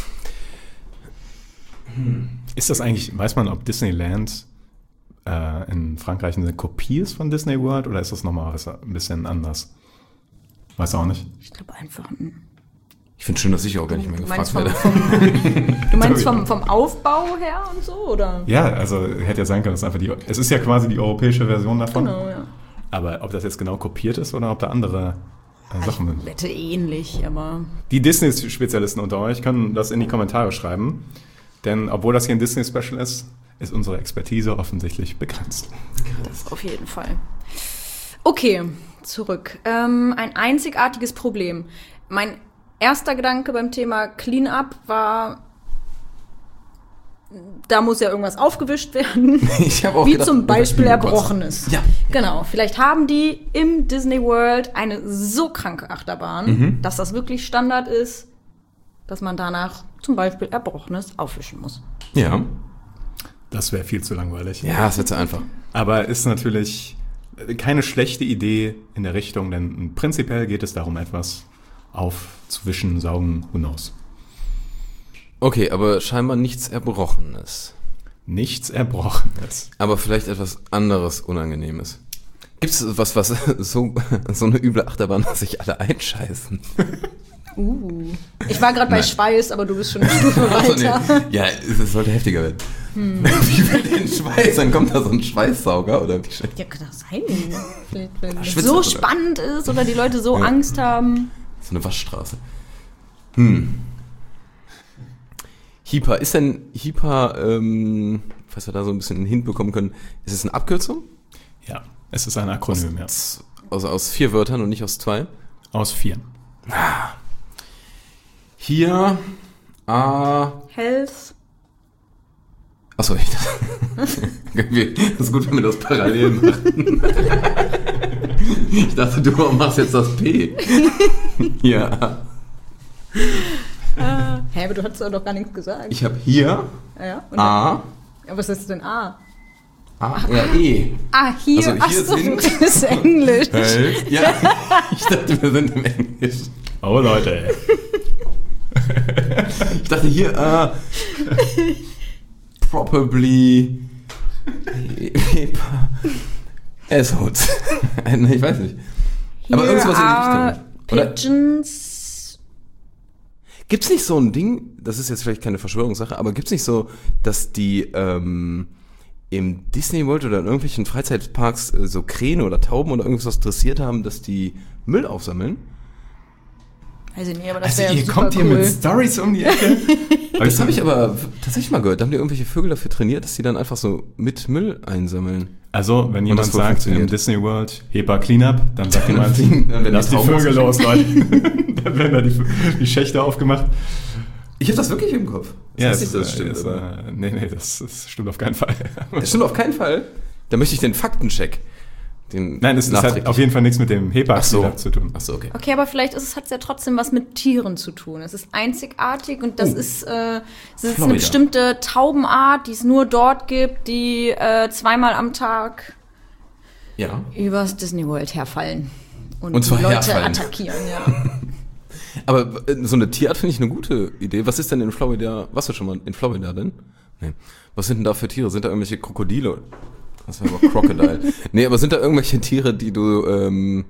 Ist das eigentlich, weiß man, ob Disneyland äh, in Frankreich eine Kopie ist von Disney World oder ist das nochmal was ein bisschen anders? Weiß auch nicht. Ich glaube einfach ein Ich finde schön, dass ich auch gar nicht mehr Du gefragt meinst, vom, werde. vom, du meinst vom, vom Aufbau her und so, oder? Ja, also hätte ja sein können, dass einfach die, es ist ja quasi die europäische Version davon. Genau, ja. Aber ob das jetzt genau kopiert ist oder ob da andere äh, Sachen sind. Wette ähnlich, aber Die Disney-Spezialisten unter euch können das in die Kommentare schreiben. Denn obwohl das hier ein Disney-Special ist, ist unsere Expertise offensichtlich begrenzt. das auf jeden Fall. Okay, zurück. Ähm, ein einzigartiges Problem. Mein erster Gedanke beim Thema Cleanup war, da muss ja irgendwas aufgewischt werden. Ich habe auch Wie gedacht, zum Beispiel Überkotz. Erbrochenes. Ja. Genau. Vielleicht haben die im Disney World eine so kranke Achterbahn, Mhm. dass das wirklich Standard ist, dass man danach zum Beispiel Erbrochenes aufwischen muss. Ja. Das wäre viel zu langweilig. Ja, das wird so einfach. Aber ist natürlich keine schlechte Idee in der Richtung, denn prinzipiell geht es darum, etwas aufzuwischen, saugen, who knows. Okay, aber scheinbar nichts Erbrochenes. Nichts Erbrochenes. Aber vielleicht etwas anderes Unangenehmes. Gibt es was, was so, so eine üble Achterbahn, dass sich alle einscheißen? Uh. Ich war gerade bei Nein. Schweiß, aber du bist schon eine Stufe Ach so, nee. weiter. Ja, es sollte heftiger werden. Wie viel den Schweiß? Dann kommt da so ein Schweißsauger oder wie schön. Ja, kann das sein. Vielleicht, wenn es schwitzt so das, oder? spannend ist oder die Leute so Ja. Angst haben. So eine Waschstraße. Hm. HEPA, ist denn HEPA, ähm, falls wir da so ein bisschen hinbekommen können, ist es eine Abkürzung? Ja, es ist ein Akronym, ja. Also aus vier Wörtern und nicht aus zwei? Aus vier. Hier, A, Health. achso, ich das, das ist gut, wenn wir das parallel machen. Ich dachte, du machst jetzt das P. Ja. Hä, aber du hast doch gar nichts gesagt. Ich habe hier ja, und A. Ja, was ist denn A? A, ja, E. Ah, hier. Also Ach hier so, sind- das ist Englisch. Hälfte. Ja, ich dachte, wir sind im Englisch. Oh Leute, ey. Ich dachte hier, äh, probably assholes. Ich weiß nicht. Aber Here irgendwas in die are Richtung. Oder Pigeons. gibt's nicht so ein Ding, das ist jetzt vielleicht keine Verschwörungssache, aber gibt's nicht so, dass die ähm, im Disney World oder in irgendwelchen Freizeitparks äh, so Krähen oder Tauben oder irgendwas dressiert haben, dass die Müll aufsammeln? Weiß ich nicht, aber das Also wäre ihr super kommt hier cool. mit Stories um die Ecke. Das habe ich aber tatsächlich mal gehört. Da haben die irgendwelche Vögel dafür trainiert, dass die dann einfach so mit Müll einsammeln. Also, wenn jemand das wohl sagt, funktioniert. im Disney World, HEPA Cleanup, dann sagt Dann jemand, fliegen- dann werden lass die die Tauben Vögel los, Leute. Dann werden da die, die Schächte aufgemacht. Ich habe das wirklich im Kopf. Das heißt es nicht, dass ist, es stimmt, ist, aber äh, nee, nee, das, das stimmt auf keinen Fall. das stimmt auf keinen Fall. Da möchte ich den Faktencheck. Den Nein, es, es hat nachträglich. auf jeden Fall nichts mit dem HEPA Ach so. Cleanup zu tun. Ach so, okay. Okay, aber vielleicht hat es ja trotzdem was mit Tieren zu tun. Es ist einzigartig und das Oh. ist, äh, es ist Florida. eine bestimmte Taubenart, die es nur dort gibt, die äh, zweimal am Tag Ja. übers Disney World herfallen und, Und zwar die Leute herfallen. attackieren. Ja. Aber äh, so eine Tierart finde ich eine gute Idee. Was ist denn in Florida? Warst du schon mal in Florida denn? Nee. Was sind denn da für Tiere? Sind da irgendwelche Krokodile? Das war aber Crocodile. Nee, aber sind da irgendwelche Tiere, die du ähm,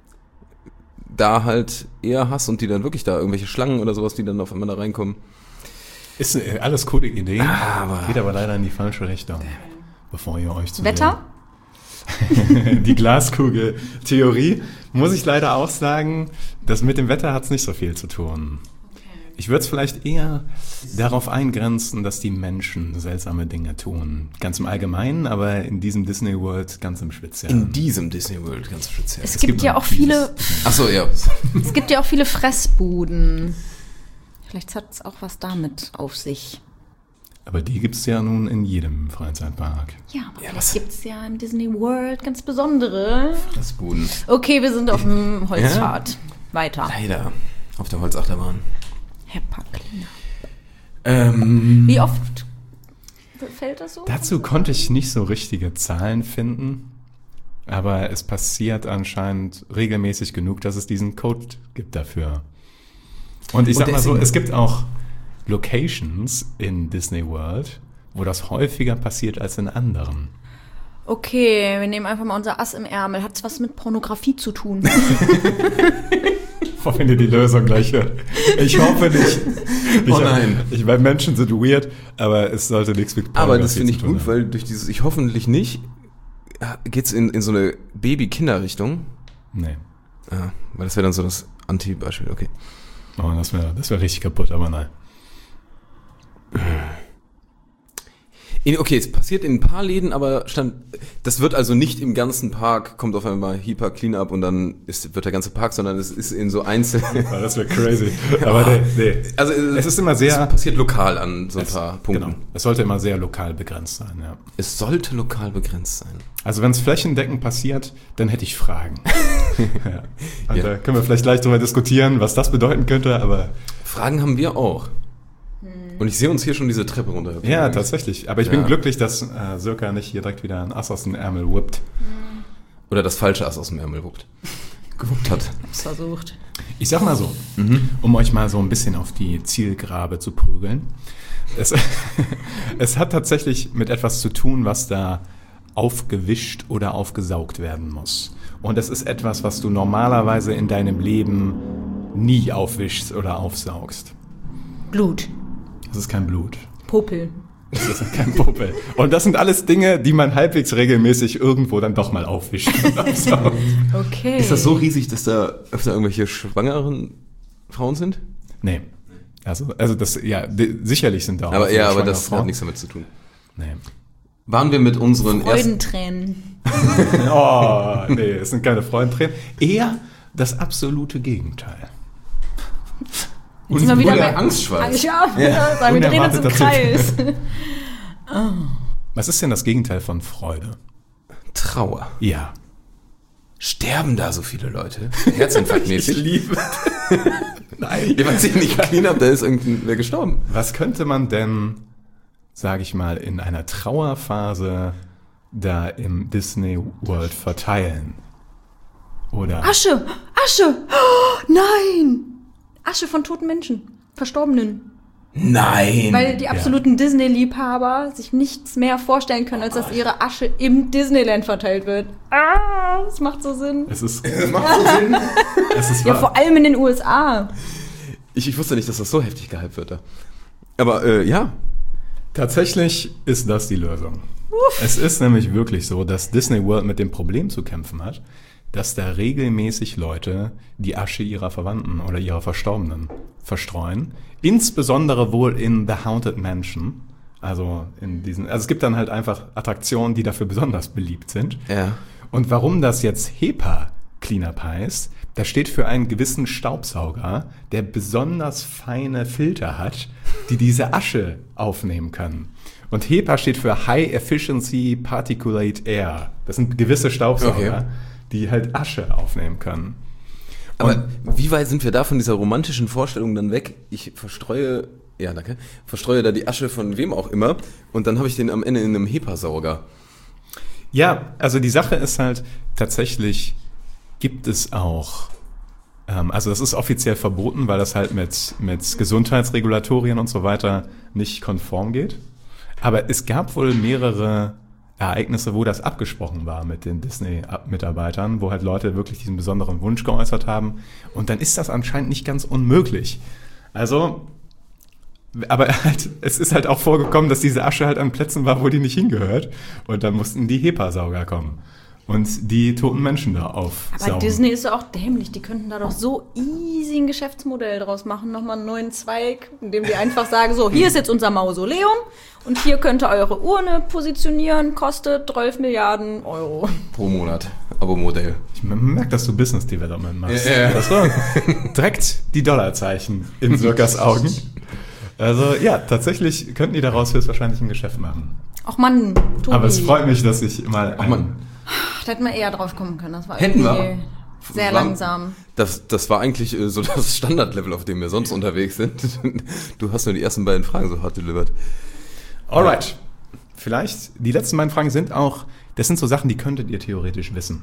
da halt eher hast und die dann wirklich da, irgendwelche Schlangen oder sowas, die dann auf einmal da reinkommen? Ist äh, alles coole Ideen, Aber- geht aber leider in die falsche Richtung. Bevor ihr euch zu Wetter? die Glaskugel-Theorie, muss ich leider auch sagen, das mit dem Wetter hat es nicht so viel zu tun. Ich würde es vielleicht eher darauf eingrenzen, dass die Menschen seltsame Dinge tun. Ganz im Allgemeinen, aber in diesem Disney World ganz im Speziellen. In diesem Disney World ganz speziell. Es, Es gibt gibt ja noch auch viele, Ach so, ja. es gibt ja auch viele Fressbuden. Vielleicht hat es auch was damit auf sich. Aber die gibt es ja nun in jedem Freizeitpark. Ja, aber Ja, ja, was- gibt es ja im Disney World ganz besondere. Das Boden. Okay, wir sind auf dem Holzpfad. Weiter. Leider. Auf der Holzachterbahn. HEPA Cleanup. Ähm, Wie oft fällt das so? Dazu konnte ich nicht so richtige Zahlen finden, aber es passiert anscheinend regelmäßig genug, dass es diesen Code gibt dafür. Und ich Und sag mal so, deswegen- es gibt auch Locations in Disney World, wo das häufiger passiert als in anderen. Okay, wir nehmen einfach mal unser Ass im Ärmel. Hat es was mit Pornografie zu tun? Wenn ihr die Lösung gleich hört. Ich hoffe nicht. Ich, Oh nein. Ich, weil Menschen sind weird, aber es sollte nichts mit aber Pornografie das finde ich zu tun gut, haben. weil durch dieses Ich hoffentlich nicht geht's in, in so eine Baby-Kinder-Richtung. Nee. Ah, weil das wäre dann so das Anti-Beispiel, okay. Oh, das wäre das wär richtig kaputt, aber nein. In, okay, es passiert in ein paar Läden, aber stand, das wird also nicht im ganzen Park, kommt auf einmal HEPA Cleanup und dann ist, wird der ganze Park, sondern es ist in so einzelnen. Oh, das wäre crazy. Aber nee, nee. Also Es ist immer sehr- es passiert lokal an so ein Es- paar Punkten. Genau. Es sollte immer sehr lokal begrenzt sein, ja. Es sollte lokal begrenzt sein. Also wenn es flächendeckend passiert, dann hätte ich Fragen. ja. Und Ja. da können wir vielleicht gleich drüber diskutieren, was das bedeuten könnte, aber Fragen haben wir auch. Und ich sehe uns hier schon diese Treppe runter. ja, tatsächlich. Aber ich bin Ja. glücklich, dass äh, Sirka nicht hier direkt wieder ein Ass aus dem Ärmel whippt. Oder das falsche Ass aus dem Ärmel wuppt. Gewuppt hat. Hab's versucht. Ich sag mal so, um euch mal so ein bisschen auf die Zielgrabe zu prügeln. Es, es hat tatsächlich mit etwas zu tun, was da aufgewischt oder aufgesaugt werden muss. Und es ist etwas, was du normalerweise in deinem Leben nie aufwischst oder aufsaugst. Blut. Das ist kein Blut. Popel. Das ist kein Popel. Und das sind alles Dinge, die man halbwegs regelmäßig irgendwo dann doch mal aufwischt und aufsaugt. Okay. Ist das so riesig, dass da öfter irgendwelche schwangeren Frauen sind? Nee. Also, also das, ja, di- sicherlich sind da auch Aber viele ja, aber schwangere das Frauen. hat nichts damit zu tun. Nee. Waren wir mit unseren ersten... Freudentränen. Oh, nee, es sind keine Freudentränen. Eher das absolute Gegenteil. Jetzt sind wir wieder Oder bei Angstschweiß. Ja, ja. Sagen, wir drehen uns im Unerwarteter Kreis. Was ist denn das Gegenteil von Freude? Trauer. Ja. Sterben da so viele Leute? Herzinfarktmäßig? Ich liebe. Nein. Ja, was ich nicht clean habe, da ist irgendwer gestorben. Was könnte man denn, sage ich mal, in einer Trauerphase da im Disney World verteilen? Oder? Asche! Asche! Oh, nein! Asche von toten Menschen. Verstorbenen. Nein! Weil die absoluten ja. Disney-Liebhaber sich nichts mehr vorstellen können, als dass ihre Asche im Disneyland verteilt wird. Ah, das macht so Sinn. Es ist, es macht so Sinn. Es ist ja, wahr. vor allem in den U S A. Ich, ich wusste nicht, dass das so heftig gehypt wird da. Aber äh, ja. Tatsächlich ist das die Lösung. Uff. Es ist nämlich wirklich so, dass Disney World mit dem Problem zu kämpfen hat, dass da regelmäßig Leute die Asche ihrer Verwandten oder ihrer Verstorbenen verstreuen. Insbesondere wohl in The Haunted Mansion. Also in diesen, also es gibt dann halt einfach Attraktionen, die dafür besonders beliebt sind. Ja. Und warum das jetzt HEPA Cleanup heißt, das steht für einen gewissen Staubsauger, der besonders feine Filter hat, die diese Asche aufnehmen können. Und HEPA steht für High Efficiency Particulate Air. Das sind gewisse Staubsauger, okay, die halt Asche aufnehmen können. Aber und wie weit sind wir da von dieser romantischen Vorstellung dann weg? Ich verstreue, ja danke, verstreue da die Asche von wem auch immer und dann habe ich den am Ende in einem HEPA-Sauger. Ja, also die Sache ist halt, tatsächlich gibt es auch, ähm, also das ist offiziell verboten, weil das halt mit, mit Gesundheitsregulatorien und so weiter nicht konform geht. Aber es gab wohl mehrere Ereignisse, wo das abgesprochen war mit den Disney-Mitarbeitern, wo halt Leute wirklich diesen besonderen Wunsch geäußert haben. Und dann ist das anscheinend nicht ganz unmöglich. Also, aber halt, es ist halt auch vorgekommen, dass diese Asche halt an Plätzen war, wo die nicht hingehört. Und dann mussten die HEPA-Sauger kommen und die toten Menschen da aufsaugen. Aber Disney ist doch auch dämlich. Die könnten da doch so easy ein Geschäftsmodell draus machen. Nochmal einen neuen Zweig, indem die einfach sagen, so, hier ist jetzt unser Mausoleum und hier könnt ihr eure Urne positionieren, kostet zwölf Milliarden Euro. Pro Monat, Abo-Modell. Ich merke, dass du Business Development machst. Ja, ja. Das war direkt die Dollarzeichen in Sirkas Augen. Also ja, tatsächlich könnten die daraus höchstwahrscheinlich ein Geschäft machen. Ach Mann, Tobi. Aber es freut mich, dass ich mal... Ach Mann. Da hätten wir eher drauf kommen können. Das war Hätten wir. Sehr war, langsam. Das, das war eigentlich äh, so das Standardlevel, auf dem wir sonst unterwegs sind. Du hast nur die ersten beiden Fragen so hart delivered. Alright. Vielleicht, die letzten beiden Fragen sind auch, das sind so Sachen, die könntet ihr theoretisch wissen.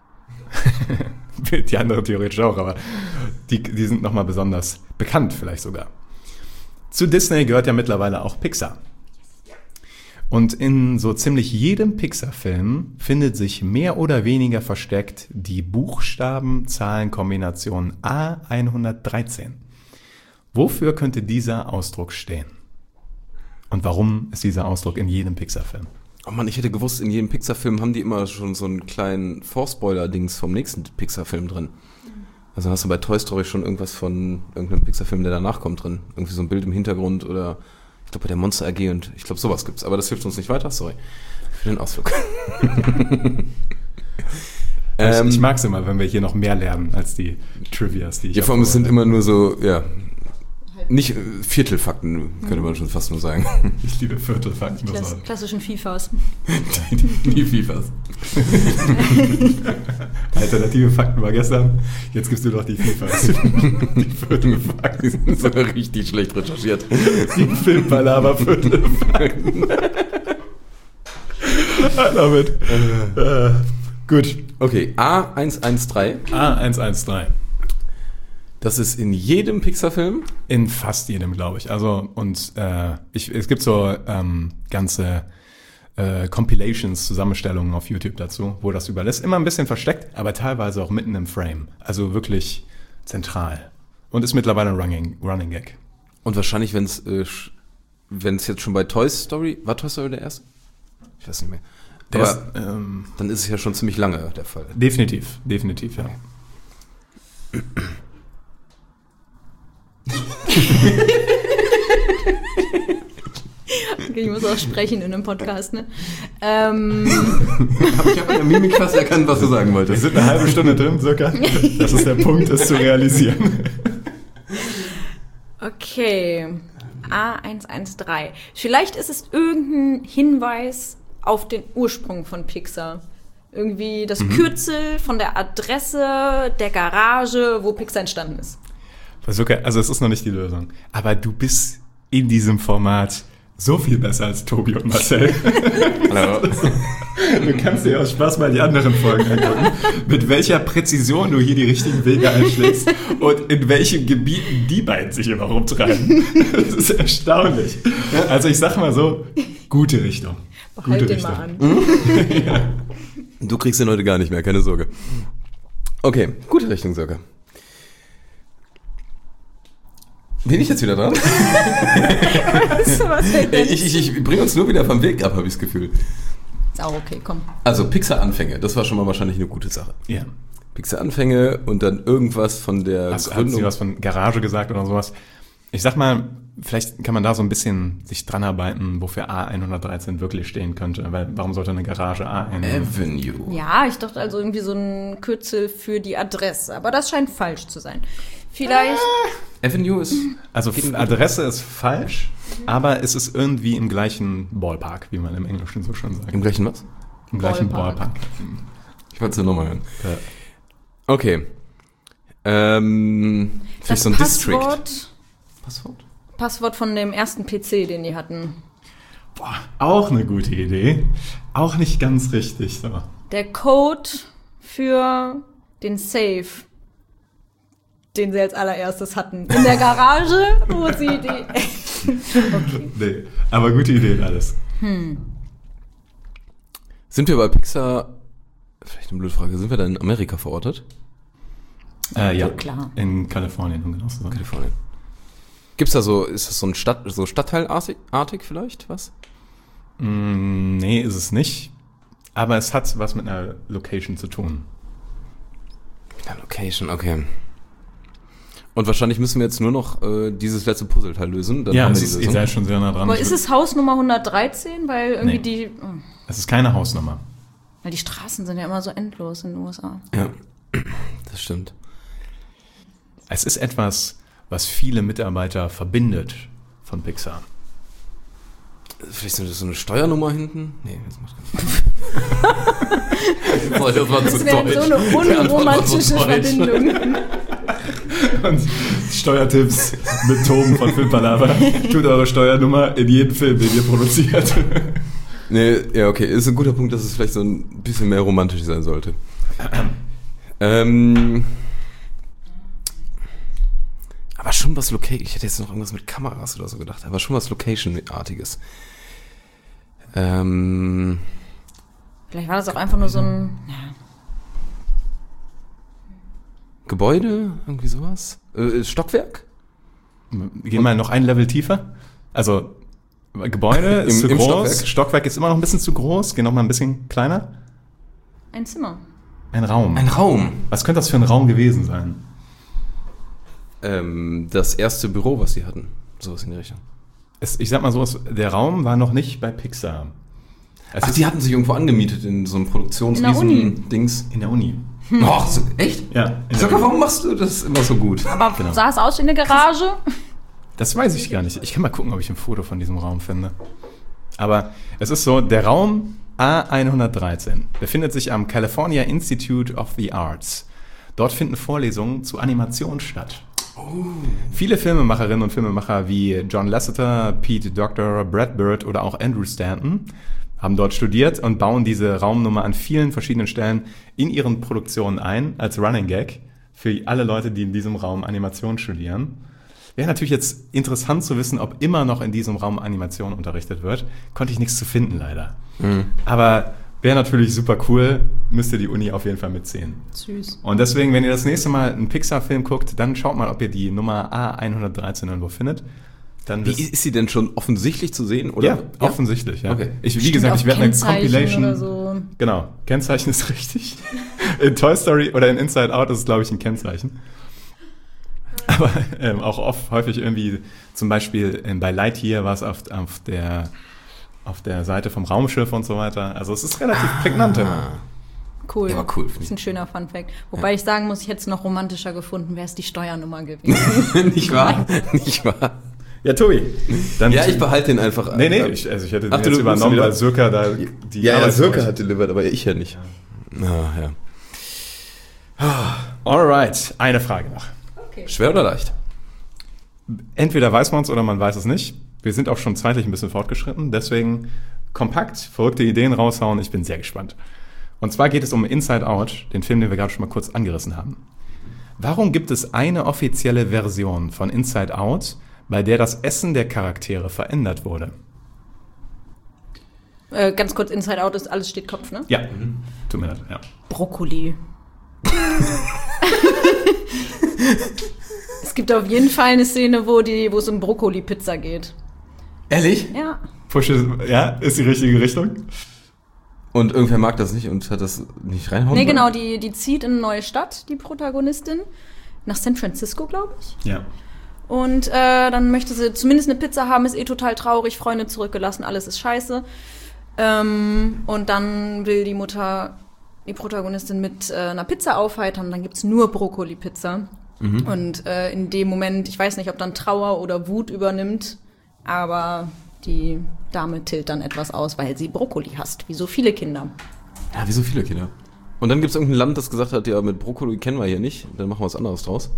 Die anderen theoretisch auch, aber die, die sind nochmal besonders bekannt vielleicht sogar. Zu Disney gehört ja mittlerweile auch Pixar. Und in so ziemlich jedem Pixar-Film findet sich mehr oder weniger versteckt die Buchstaben-Zahlen-Kombination A hundertdreizehn. Wofür könnte dieser Ausdruck stehen? Und warum ist dieser Ausdruck in jedem Pixar-Film? Oh Mann, ich hätte gewusst, in jedem Pixar-Film haben die immer schon so einen kleinen Vorspoiler-Dings vom nächsten Pixar-Film drin. Also hast du bei Toy Story schon irgendwas von irgendeinem Pixar-Film, der danach kommt, drin? Irgendwie so ein Bild im Hintergrund oder... Ich glaube, bei der Monster A G und ich glaube, sowas gibt's. Aber das hilft uns nicht weiter, sorry. Für den Ausflug. ähm, ich mag's immer, wenn wir hier noch mehr lernen als die Trivias, die ich ja, vor allem, es sind immer nur so, ja, nicht äh, Viertelfakten, könnte man schon fast nur sagen. Ich liebe Viertelfakten. Klass, klassischen FIFAs. Die FIFAs. Alternative Fakten war gestern, jetzt gibst du doch die FIFAs. Die Viertelfakten. Die sind so richtig schlecht recherchiert. Die Filmpalava Viertelfakten. I love it. Uh, gut. Okay, A hundertzehn. A hundertzehn. Das ist in jedem Pixar-Film? In fast jedem, glaube ich. Also, und äh, ich, es gibt so ähm, ganze äh, Compilations, Zusammenstellungen auf YouTube dazu, wo das überall ist. Immer ein bisschen versteckt, aber teilweise auch mitten im Frame. Also wirklich zentral. Und ist mittlerweile ein Running, Running Gag. Und wahrscheinlich, wenn es äh, wenn es jetzt schon bei Toy Story, war Toy Story der erste? Ich weiß nicht mehr. Der aber ist, ähm, dann ist es ja schon ziemlich lange der Fall. Definitiv, definitiv, ja. Okay, ich muss auch sprechen in einem Podcast, ne? Ähm. Ich habe in der Mimik fast erkannt, was du sagen wolltest. Wir sind eine halbe Stunde drin, circa. Das ist der Punkt, es zu realisieren. Okay, A hundertzehn. Vielleicht ist es irgendein Hinweis auf den Ursprung von Pixar. irgendwie das mhm. Kürzel von der Adresse der Garage, wo Pixar entstanden ist. Okay, also es ist noch nicht die Lösung. Aber du bist in diesem Format so viel besser als Tobi und Marcel. Hallo. Du kannst dir aus Spaß mal die anderen Folgen angucken, mit welcher Präzision du hier die richtigen Wege einschlägst und in welchen Gebieten die beiden sich immer rumtreiben. Das ist erstaunlich. Also ich sag mal so, gute Richtung. Behalt gute den Richtung. mal an. Ja. Du kriegst den heute gar nicht mehr, keine Sorge. Okay, gute Richtung, Sörke. Bin ich jetzt wieder dran? Was, was ich ich, ich bringe uns nur wieder vom Weg ab, habe ich das Gefühl. Ist auch okay, komm. Also Pixar-Anfänge, das war schon mal wahrscheinlich eine gute Sache. Ja. Pixar-Anfänge und dann irgendwas von der Was, haben Sie was von Garage gesagt oder sowas? Ich sag mal, vielleicht kann man da so ein bisschen sich dran arbeiten, wofür A hundertdreizehn wirklich stehen könnte. Weil warum sollte eine Garage A ein... Avenue. Ja, ich dachte also irgendwie so ein Kürzel für die Adresse, aber das scheint falsch zu sein. Vielleicht... Avenue ist... Also Adresse ist falsch, aber es ist irgendwie im gleichen Ballpark, wie man im Englischen so schon sagt. Im gleichen was? Im gleichen Ballpark. Ballpark. Ich wollte es nur nochmal hören. Ja. Okay. Ähm, vielleicht Das so ein District. Passwort, Passwort? Passwort von dem ersten P C, den die hatten. Boah, auch eine gute Idee. Auch nicht ganz richtig so. Der Code für den Safe, den sie als allererstes hatten. In der Garage, wo sie die... Okay. Nee, aber gute Ideen alles. Sind wir bei Pixar, vielleicht eine blöde Frage, sind wir da in Amerika verortet? Äh, ja, klar. In Kalifornien, um genau zu sein. Kalifornien. Gibt's da so, ist das so ein Stadt, so Stadtteilartig artig vielleicht, was? Mm, nee, ist es nicht. Aber es hat was mit einer Location zu tun. Ja, Location, okay. Und wahrscheinlich müssen wir jetzt nur noch äh, dieses letzte Puzzleteil lösen. Dann Ja, haben es wir ist, die ihr Lösung. seid schon sehr nah dran. Aber Ich ist würd- es Haus Nummer hundertdreizehn? Weil irgendwie Nee. die... oh, Es ist keine Hausnummer. weil die Straßen sind ja immer so endlos in den U S A. Ja, das stimmt. Es ist etwas, was viele Mitarbeiter verbindet von Pixar. Vielleicht ist das so eine Steuernummer hinten? Nee, das macht keinen Sinn. Boah, das war zu Das wäre so eine Die Antwort war so unromantische deutsch. Verbindung. Und Steuertipps mit Toben von Filmpalava. Tut eure Steuernummer in jeden Film, den ihr produziert. Nee, ja, okay. Ist ein guter Punkt, dass es vielleicht so ein bisschen mehr romantisch sein sollte. ähm, aber schon was Location. Ich hätte jetzt noch irgendwas mit Kameras oder so gedacht, aber schon was Location-artiges. Ähm, Vielleicht war das auch einfach nur so ein... Ja. Gebäude? Irgendwie sowas? Äh, Stockwerk? Gehen wir noch ein Level tiefer. Also, Gebäude ist Im- zu im groß. Stockwerk? Stockwerk ist immer noch ein bisschen zu groß. Geh noch mal ein bisschen kleiner. Ein Zimmer. Ein Raum. Ein Raum. Was könnte das für ein Raum gewesen sein? Ähm, das erste Büro, was sie hatten. Sowas in die Richtung. Es, ich sag mal so, es, der Raum war noch nicht bei Pixar. Es Ach, ist die hatten sich irgendwo angemietet in so einem In der Uni. Produktionsriesen-Dings. in der Uni. Ach, so, echt? Ja. in der Sag mal, Uni. warum machst du das immer so gut? Aber Genau. sah es aus wie eine Garage? Das weiß ich gar nicht. Ich kann mal gucken, ob ich ein Foto von diesem Raum finde. Aber es ist so, der Raum A hundertdreizehn befindet sich am California Institute of the Arts. Dort finden Vorlesungen zu Animation statt. Viele Filmemacherinnen und Filmemacher wie John Lasseter, Pete Docter, Brad Bird oder auch Andrew Stanton haben dort studiert und bauen diese Raumnummer an vielen verschiedenen Stellen in ihren Produktionen ein, als Running Gag für alle Leute, die in diesem Raum Animation studieren. Wäre natürlich jetzt interessant zu wissen, ob immer noch in diesem Raum Animation unterrichtet wird. Konnte ich nichts zu finden, leider. Aber wäre natürlich super cool, müsste die Uni auf jeden Fall mitziehen. Süß. Und deswegen, wenn ihr das nächste Mal einen Pixar-Film guckt, dann schaut mal, ob ihr die Nummer A hundertdreizehn irgendwo findet. Dann Wie, wisst- ist sie denn schon offensichtlich zu sehen? Oder? ja, offensichtlich, ja. Okay. Ich, wie Stimmt, gesagt, auf ich werde eine Kennzeichen Compilation. oder so. Genau, Kennzeichen ist richtig. In Toy Story oder in Inside Out ist es, glaube ich, ein Kennzeichen. Aber ähm, auch oft, häufig irgendwie, zum Beispiel ähm, bei Lightyear war es auf, auf, der, auf der Seite vom Raumschiff und so weiter. Also es ist relativ prägnant immer. Cool. Ja, aber cool, finde Das ich. ist ein schöner Funfact. Wobei ich sagen muss, ich hätte es noch romantischer gefunden, wäre es die Steuernummer gewesen. Nicht wahr? Nicht wahr? Ja, Tobi. Dann Ja, ich behalte den einfach. Nee, nee, ich, also ich hätte den Ach, du jetzt musst übernommen, wieder- weil Sirka da die Ja, ja, Arbeit- Sirka hat delivered, aber ich ja nicht. Ah, ja. Alright, eine Frage noch. Schwer oder leicht? Entweder weiß man es oder man weiß es nicht. Wir sind auch schon zeitlich ein bisschen fortgeschritten, deswegen kompakt, verrückte Ideen raushauen. Ich bin sehr gespannt. Und zwar geht es um Inside Out, den Film, den wir gerade schon mal kurz angerissen haben. Warum gibt es eine offizielle Version von Inside Out, bei der das Essen der Charaktere verändert wurde? Äh, ganz kurz, Inside Out ist alles steht Kopf, ne? Ja, mhm. Tut mir leid, ja. Brokkoli. Es gibt auf jeden Fall eine Szene, wo, die, wo es um Brokkoli-Pizza geht. Ehrlich? Ja. Push is, ja, ist die richtige Richtung. Und irgendwer mag das nicht und hat das nicht reinhauen Nee, wollen? genau, die, die zieht in eine neue Stadt, die Protagonistin. Nach San Francisco, glaube ich. Ja. Und äh, dann möchte sie zumindest eine Pizza haben, ist eh total traurig, Freunde zurückgelassen, alles ist scheiße. Ähm, und dann will die Mutter die Protagonistin mit äh, einer Pizza aufheitern, dann gibt's nur Brokkoli-Pizza. Mhm. Und äh, in dem Moment, ich weiß nicht, ob dann Trauer oder Wut übernimmt, aber die Dame tilt dann etwas aus, weil sie Brokkoli hasst, wie so viele Kinder. Ja, wie so viele Kinder. Und dann gibt es irgendein Land, das gesagt hat, ja, mit Brokkoli kennen wir hier nicht, dann machen wir was anderes draus.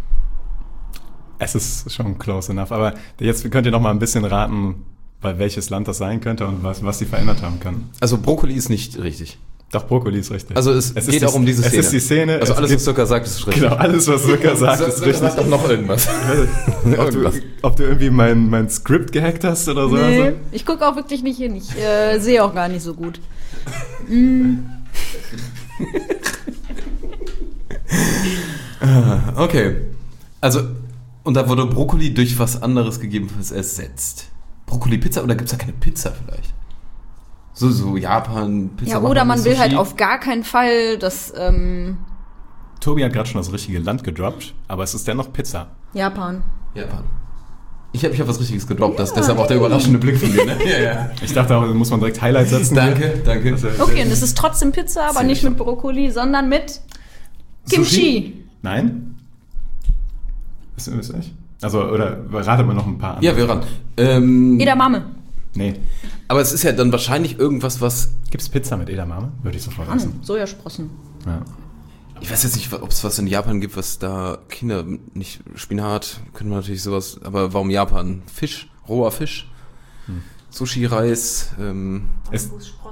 Es ist schon close enough, aber jetzt könnt ihr noch mal ein bisschen raten, bei welches Land das sein könnte und was, was sie verändert haben können. Also Brokkoli ist nicht richtig. Doch, Brokkoli ist richtig. Also es, es geht die, auch um diese Szene. Es ist die Szene. Also alles, geht, was Zucker sagt, ist richtig. Genau, alles, was Zucker sagt, ist richtig. Sagt doch noch irgendwas. ob, du, ob du irgendwie mein, mein Skript gehackt hast oder so. Nee, also? ich gucke auch wirklich nicht hin. Ich äh, sehe auch gar nicht so gut. Mm. Okay. Also, und da wurde Brokkoli durch was anderes gegebenenfalls ersetzt. Brokkoli-Pizza oder gibt es da keine Pizza vielleicht? So, so Japan-Pizza. Ja, oder man will halt auf gar keinen Fall das ähm, Tobi hat gerade schon das richtige Land gedroppt, aber es ist dennoch Pizza. Japan. Japan. Ich habe ich hab was Richtiges gedroppt, das, deshalb auch der überraschende Blick von dir, ne? Ja, ja. Ich dachte auch, da muss man direkt Highlight setzen. Danke, danke. Okay, und es ist trotzdem Pizza, aber Sehr nicht schön. mit Brokkoli, sondern mit Kimchi. Nein? Wisst ihr, wisst ihr nicht? Also, oder ratet mal noch ein paar an. Ja, wir ran. Ähm, Edamame. Nee. aber es ist ja dann wahrscheinlich irgendwas, was... Gibt's Pizza mit Edamame? Würde ich sofort essen. Hm, Sojasprossen. Ja. Ich weiß jetzt nicht, ob es was in Japan gibt, was da Kinder nicht... Spinat, können wir natürlich sowas... Aber warum Japan? Fisch, roher Fisch, hm. Sushi, Reis... Ähm, Ist,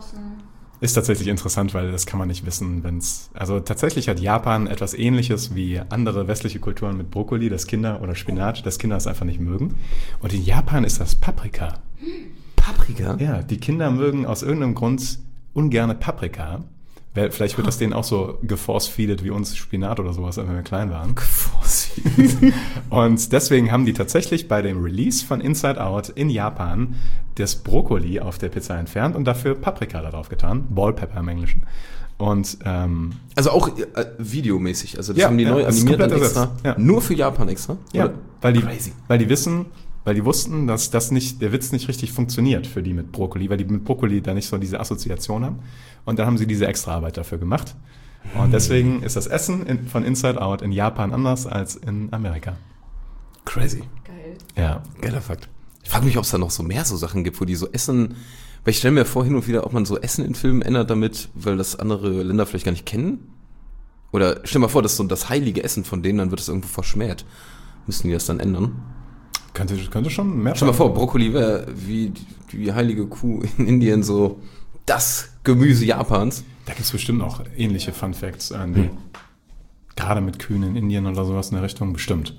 ist tatsächlich interessant, weil das kann man nicht wissen, wenn's... Also tatsächlich hat Japan etwas Ähnliches wie andere westliche Kulturen mit Brokkoli, das Kinder oder Spinat, das Kinder es einfach nicht mögen. Und in Japan ist das Paprika. Paprika? Ja, die Kinder mögen aus irgendeinem Grund ungerne Paprika. Vielleicht wird das denen auch so geforce-feedet wie uns Spinat oder sowas, wenn wir klein waren. Geforce-feedet. Und deswegen haben die tatsächlich bei dem Release von Inside Out in Japan das Brokkoli auf der Pizza entfernt und dafür Paprika da drauf getan. Ball Pepper im Englischen. Und ähm, Also auch äh, videomäßig. Also das Ja, haben die ja, neu das ist animiert dann komplett extra. ersetzt, ja. Nur für Japan extra? ja, Oder? weil die, Crazy. weil die wissen, weil die wussten, dass das nicht, der Witz nicht richtig funktioniert für die mit Brokkoli, weil die mit Brokkoli da nicht so diese Assoziation haben. Und dann haben sie diese Extraarbeit dafür gemacht. Und deswegen ist das Essen in, von Inside Out in Japan anders als in Amerika. Crazy. Geil. Ja. Geiler Fakt. Ich frage mich, ob es da noch so mehr so Sachen gibt, wo die so Essen... Weil ich stelle mir vor, hin und wieder, ob man so Essen in Filmen ändert damit, weil das andere Länder vielleicht gar nicht kennen. Oder stell dir mal vor, das ist so das heilige Essen von denen, dann wird es irgendwo verschmäht. Müssen die das dann ändern? Könnte, könnte schon mehr Stell dir mal vor, Brokkoli wäre wie die, die heilige Kuh in Indien so das Gemüse Japans. Da gibt es bestimmt noch ähnliche Fun Facts. Irgendwie. Hm. Gerade mit Kühen in Indien oder sowas in der Richtung, bestimmt.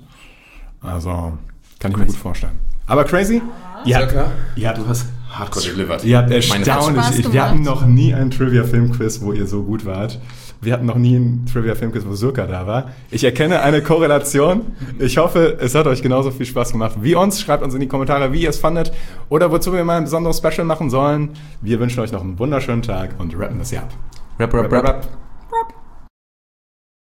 Also, kann ich mir gut vorstellen. Aber crazy? Ja, ja, Du hast hardcore delivered. Ihr habt Hat Spaß erstaunlich. gemacht. Wir hatten noch nie einen Trivia-Film-Quiz, wo ihr so gut wart. Wir hatten noch nie einen Trivia-Film-Quiz, wo Sirka da war. Ich erkenne eine Korrelation. Ich hoffe, es hat euch genauso viel Spaß gemacht wie uns. Schreibt uns in die Kommentare, wie ihr es fandet oder wozu wir mal ein besonderes Special machen sollen. Wir wünschen euch noch einen wunderschönen Tag und rappen das Jahr ab. Rap, rap, rap.